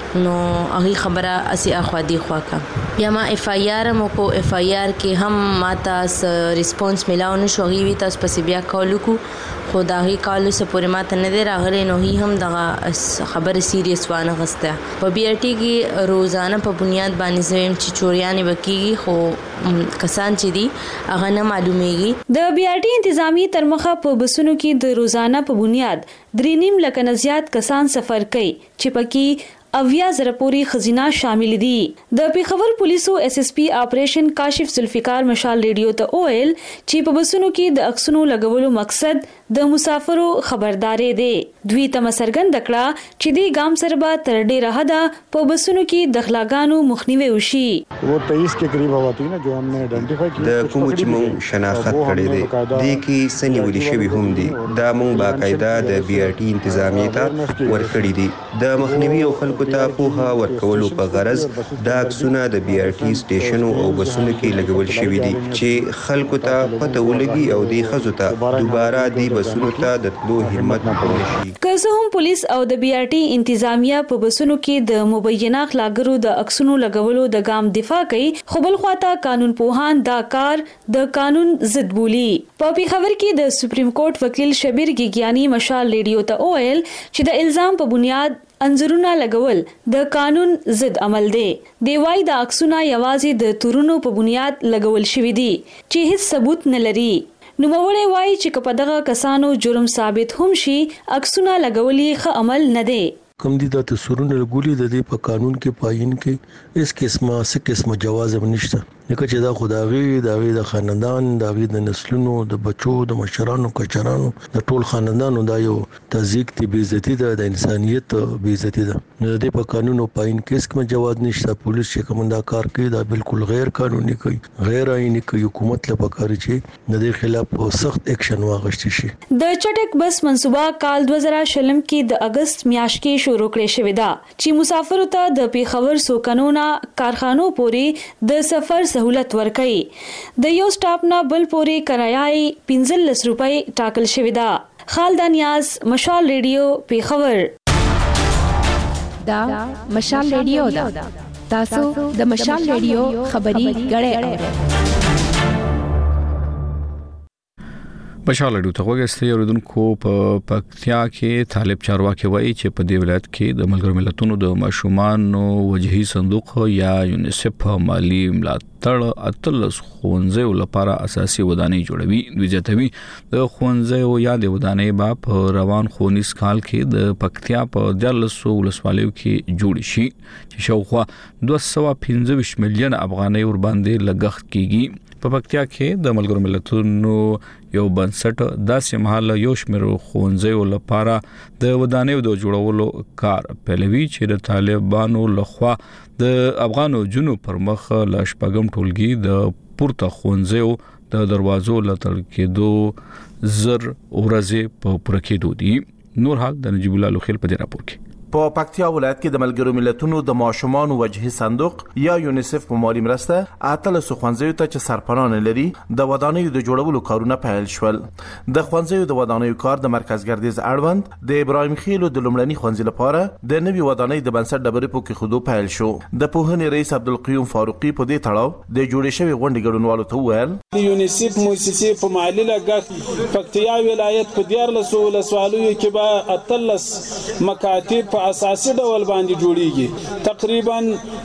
نو هغه خبره اسی اخوادي خواکا یا ما اف ای آر مو کو اف ای آر کې هم ماته ریسپانس ملاو نشو غوي تاسو پس بیا کالو کو خدای کالو سه پورې ماته نه دی راغلی نو هی هم دغه خبره سیریس وانه غسته په بی ار ټي کې روزانه په بنیاد باندې زم چې چوریانه وکیږي خو کسان چې دي هغه نه معلومیږي د بی ار ټي انتظامی تر مخه په بسونو کې د روزانه په بنیاد 3.5 لک نه زیات کسان سفر کوي چې پکې اویا زره پوری خزینه شامل دي د پیښور پولیسو اس اس پی اپریشن کاشف ذوالفقار مشال ریډیو ته اویل چې په بسونو کې د اکسونو لګولو مقصد د مسافرو خبردارې دي دوی ته مسرګند کړه چې د ګام سره به تر ډیره حدا په بسونو کې د خلاګانو مخنیوي وشي वो 23 के करीब आवाती ना जो हमने आइडेंटिफाई किया د کوم چې مون شناخت کړی دی د کی سنی ولې شوی هم دي دا مون باقاعده د بی ار ټي انتظامی ته ورکړی دي د مخنیوي او خلکو ته په ورکولو په غرض د اکسونه د بی ار ټي سټیشنو او بسونو کې لګول شوی دي چې خلکو ته پته ولګي او د خزو ته دوباره دی بسونو ته د تلو همت نه شي که څه هم پولیس او د بی ار ټي انتظامیه په بسونو کې د مبینه خلاګرو د اکسونو لګولو د ګام دفاع کوي خو بل خواته قانون پوهان دا کار د قانون ضد بولی په پیښور کې د سپریم کورټ وکیل شبیر ګیګیانی مشال ریډیو ته اویل چې د الزام په بنیاد انځورونه لګول د قانون ضد عمل دی دی وايي د اکسونه یوازې د تورونو په بنیاد لګول شوی دي چې هیڅ ثبوت نه لري نو موري وايي چې په دغه کسانو جرم ثابت هم شي اکسونه لګولي ښه عمل نه دی کم دي د تصورونه لګولي د دې په قانون کې پاین کې اس قسمه جواز هم نشته لکه چې دا خدایي د خاندان د نسلونو د بچو د مشرانو کچرانو د ټول خاندانو دا یو تزیق تی بی عزتی د انسانيت بی عزتی ده نو د په قانون او پاین کې کوم جواز نشته پولیس چې کوم دا کار کوي دا بالکل غیر قانوني کوي غیر آئینی کوي حکومت له پکاري چې د خلاف سخت اکشن واغشت شي د چټک بس منصوبه کال 2020 کې د اگست میاشت کې شروع کړې شوې ده چې مسافرو ته د پیښور سو قانونا کارخانو پورې د سفر سہولت ورکړي د یو سټاپ نه بل پورې کرایای 15 روپۍ ټاکل شوې ده خالد نیاز مشال ریډیو پیښور دا مشال ریډیو دا تاسو د مشال ریډیو خبري غړې اورئ مشال ریډیو ته وګورئ اوریدونکو په پکتیا کې طالب چارواکي وایي چې په دې ولایت کې د ملګرو ملتونو د ماشومان وجهي صندوق یا یونیسف مالی ملاتړ اتلس خوندزو لپاره اساسي ودانۍ جوړوي دوی ځتوي د خوندزو یا د ودانۍ په روان خونیس کال کې د پکتیا په 14 ولسوالیو کې جوړ شي چې شاوخوا 215 میلیون افغانۍ ور باندې لګښت کیږي په پکتیا کې د ملګرو ملتونو یو بنسټ داسې مهال یو شمېر خوندزو لپاره د ودانۍ د جوړولو کار پیلوي چې د طالبانو لخوا د افغانو جنوب پر مخ ل شپږم ټولګي د پورته خوندزو د دروازو لټل کېدو زر ورځې په پوره کېدو دي نور حال د نجیب الله لوخیل په دې راپور کې په پکتیا ولایت کې د ملګرو ملتونو د ماشومان وجهي صندوق یا یونیسف په مالی مرسته اتل خوندزو ته چې سرپناه لري د ودانیو د جوړولو کارونه پیل شول د خوندزو د ودانیو کار د مرکز ګردیز اړوند د ابراهیم خیلو د لومړني خوندزي لپاره د نوي ودانۍ د بنسټ ډبرې په کې خودو پیل شو د پوهنې رئیس عبدالقیوم فاروقي په دې تړاو د جوړې شوی غونډې ګډونوالو ته وویل د یونیسف مؤسسې په مالی لګښت پکتیا ولایت په 14 ولسوالیو کې به اتلس مکاتب په اساسي ډول باندې جوړیږي تقریبا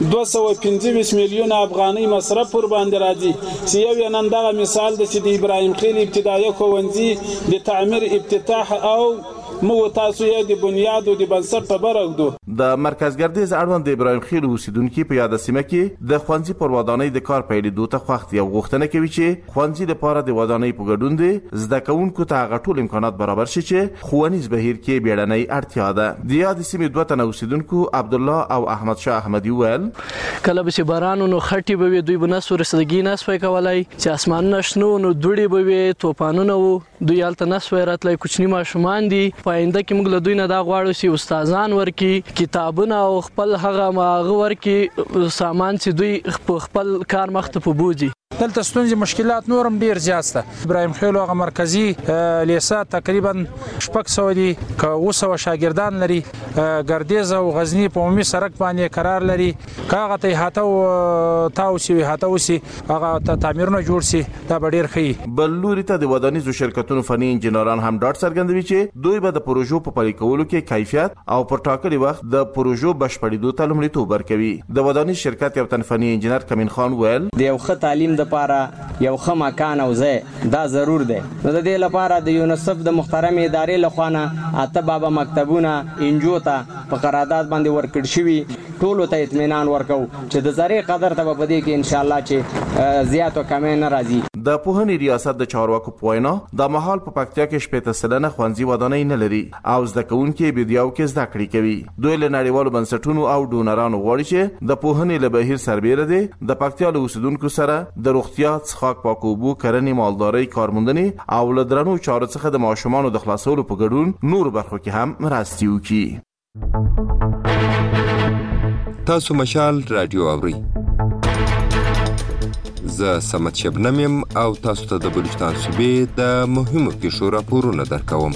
215 میلیون افغانۍ مصرف پر باندې راځي چې یو نن دا مثال د چې د ابراهیم خیل ابتدایي ښوونځي د تعمیر افتتاح او مو تاسو یې د بنیاد او د بنسټ په برګدو د مرکز ګردیز اړوند د ابراهیم خیل اوسیدونکو په یاد سیمه کې د خوندزي پر ودانۍ د کار پیلېدو ته خوښ یو غوښتنه کوي چې خوندزي لپاره د ودانۍ په ګډون دي زده کوونکو ته غټول امکانات برابر شي چې ښوونیز بهیر کې بیړنۍ اړتیا ده د یاد سیمه دوه تنه اوسیدونکو عبد الله او احمد شاه احمدي ویل کله به بارانو نو خټي به دوی بنس ورسدګي نس پای کولای چې اسمان نشنو نو دوړي به توپانونه وو دوی الته نس وراتلای کوچنی ماشومان دي پاینده کې موږ له دوی نه دا غواړو چې استادان ورکی کتابونه او خپل هغه ورکی سامان چې دوی خپل کار مخته په بوزي دلته ستونزې مشکلات نورم ډیر زیات دي. ابراهیم خیل هغه مرکزی لیسا تقریبا 600 دي که 200 شاګردان لري. ګردیز او غزنی په عمومي سړک باندې قرار لري. کاغه ته هاته تاوسی هاته هغه تعمیرونه جوړ سي دا ډیر ښه. بل لوري ته د ودانیزو شرکتونو فني انجنیران هم ډاټ څرګندوي چې دوی به د پروژو په پلي کولو کې کیفیت او پر ټاکلي وخت د پروژو بشپړېدو ته لومړیتوب ورکوي. د ودانیز شرکت یو تن فني انجنیر کمین خان ویل د یو ښه تعلیم لپاره یو ښه مکان او ځای دا ضرور دی. نو د دې لپاره د یونیسف د محترم ادارې لخوا نه اته بابا مکتبونه انجو ته په قرارداد باندې ورکړ شوي. ټولو ته اطمینان ورکو چې د زری قدر ته په دې کې ان شاء الله چې زیات او کم نه راځي. د پوهنې ریاست د چارواکو په وینا د مهال په پکتیا کې 80% خوانزي ودانۍ نه لري او زده کوونکي بيدیاو کې زده کړې کوي. دوی له نړیوالو بنسټونو او ډونرانو غواړي چې د پوهنې له بهیر سربېره دي د پکتیا له اوسیدونکو سره د روغتیا، څښاک پاکو اوبو، کرنې، مالدارۍ، کارموندنې او له درنو چارو څخه د ماشومانو د خلاصولو په ګډون نور برخو کې هم مرستې وکړي. تاسو مشال رادیو اورئ. زه سمت شبنم یم او تاسو ته د بلوچستان صوبې د مهمو پیښو راپورونه درکوم.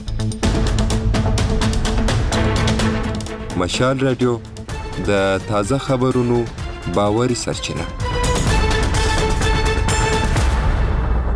مشال رادیو د تازه خبرونو باوري سرچینه.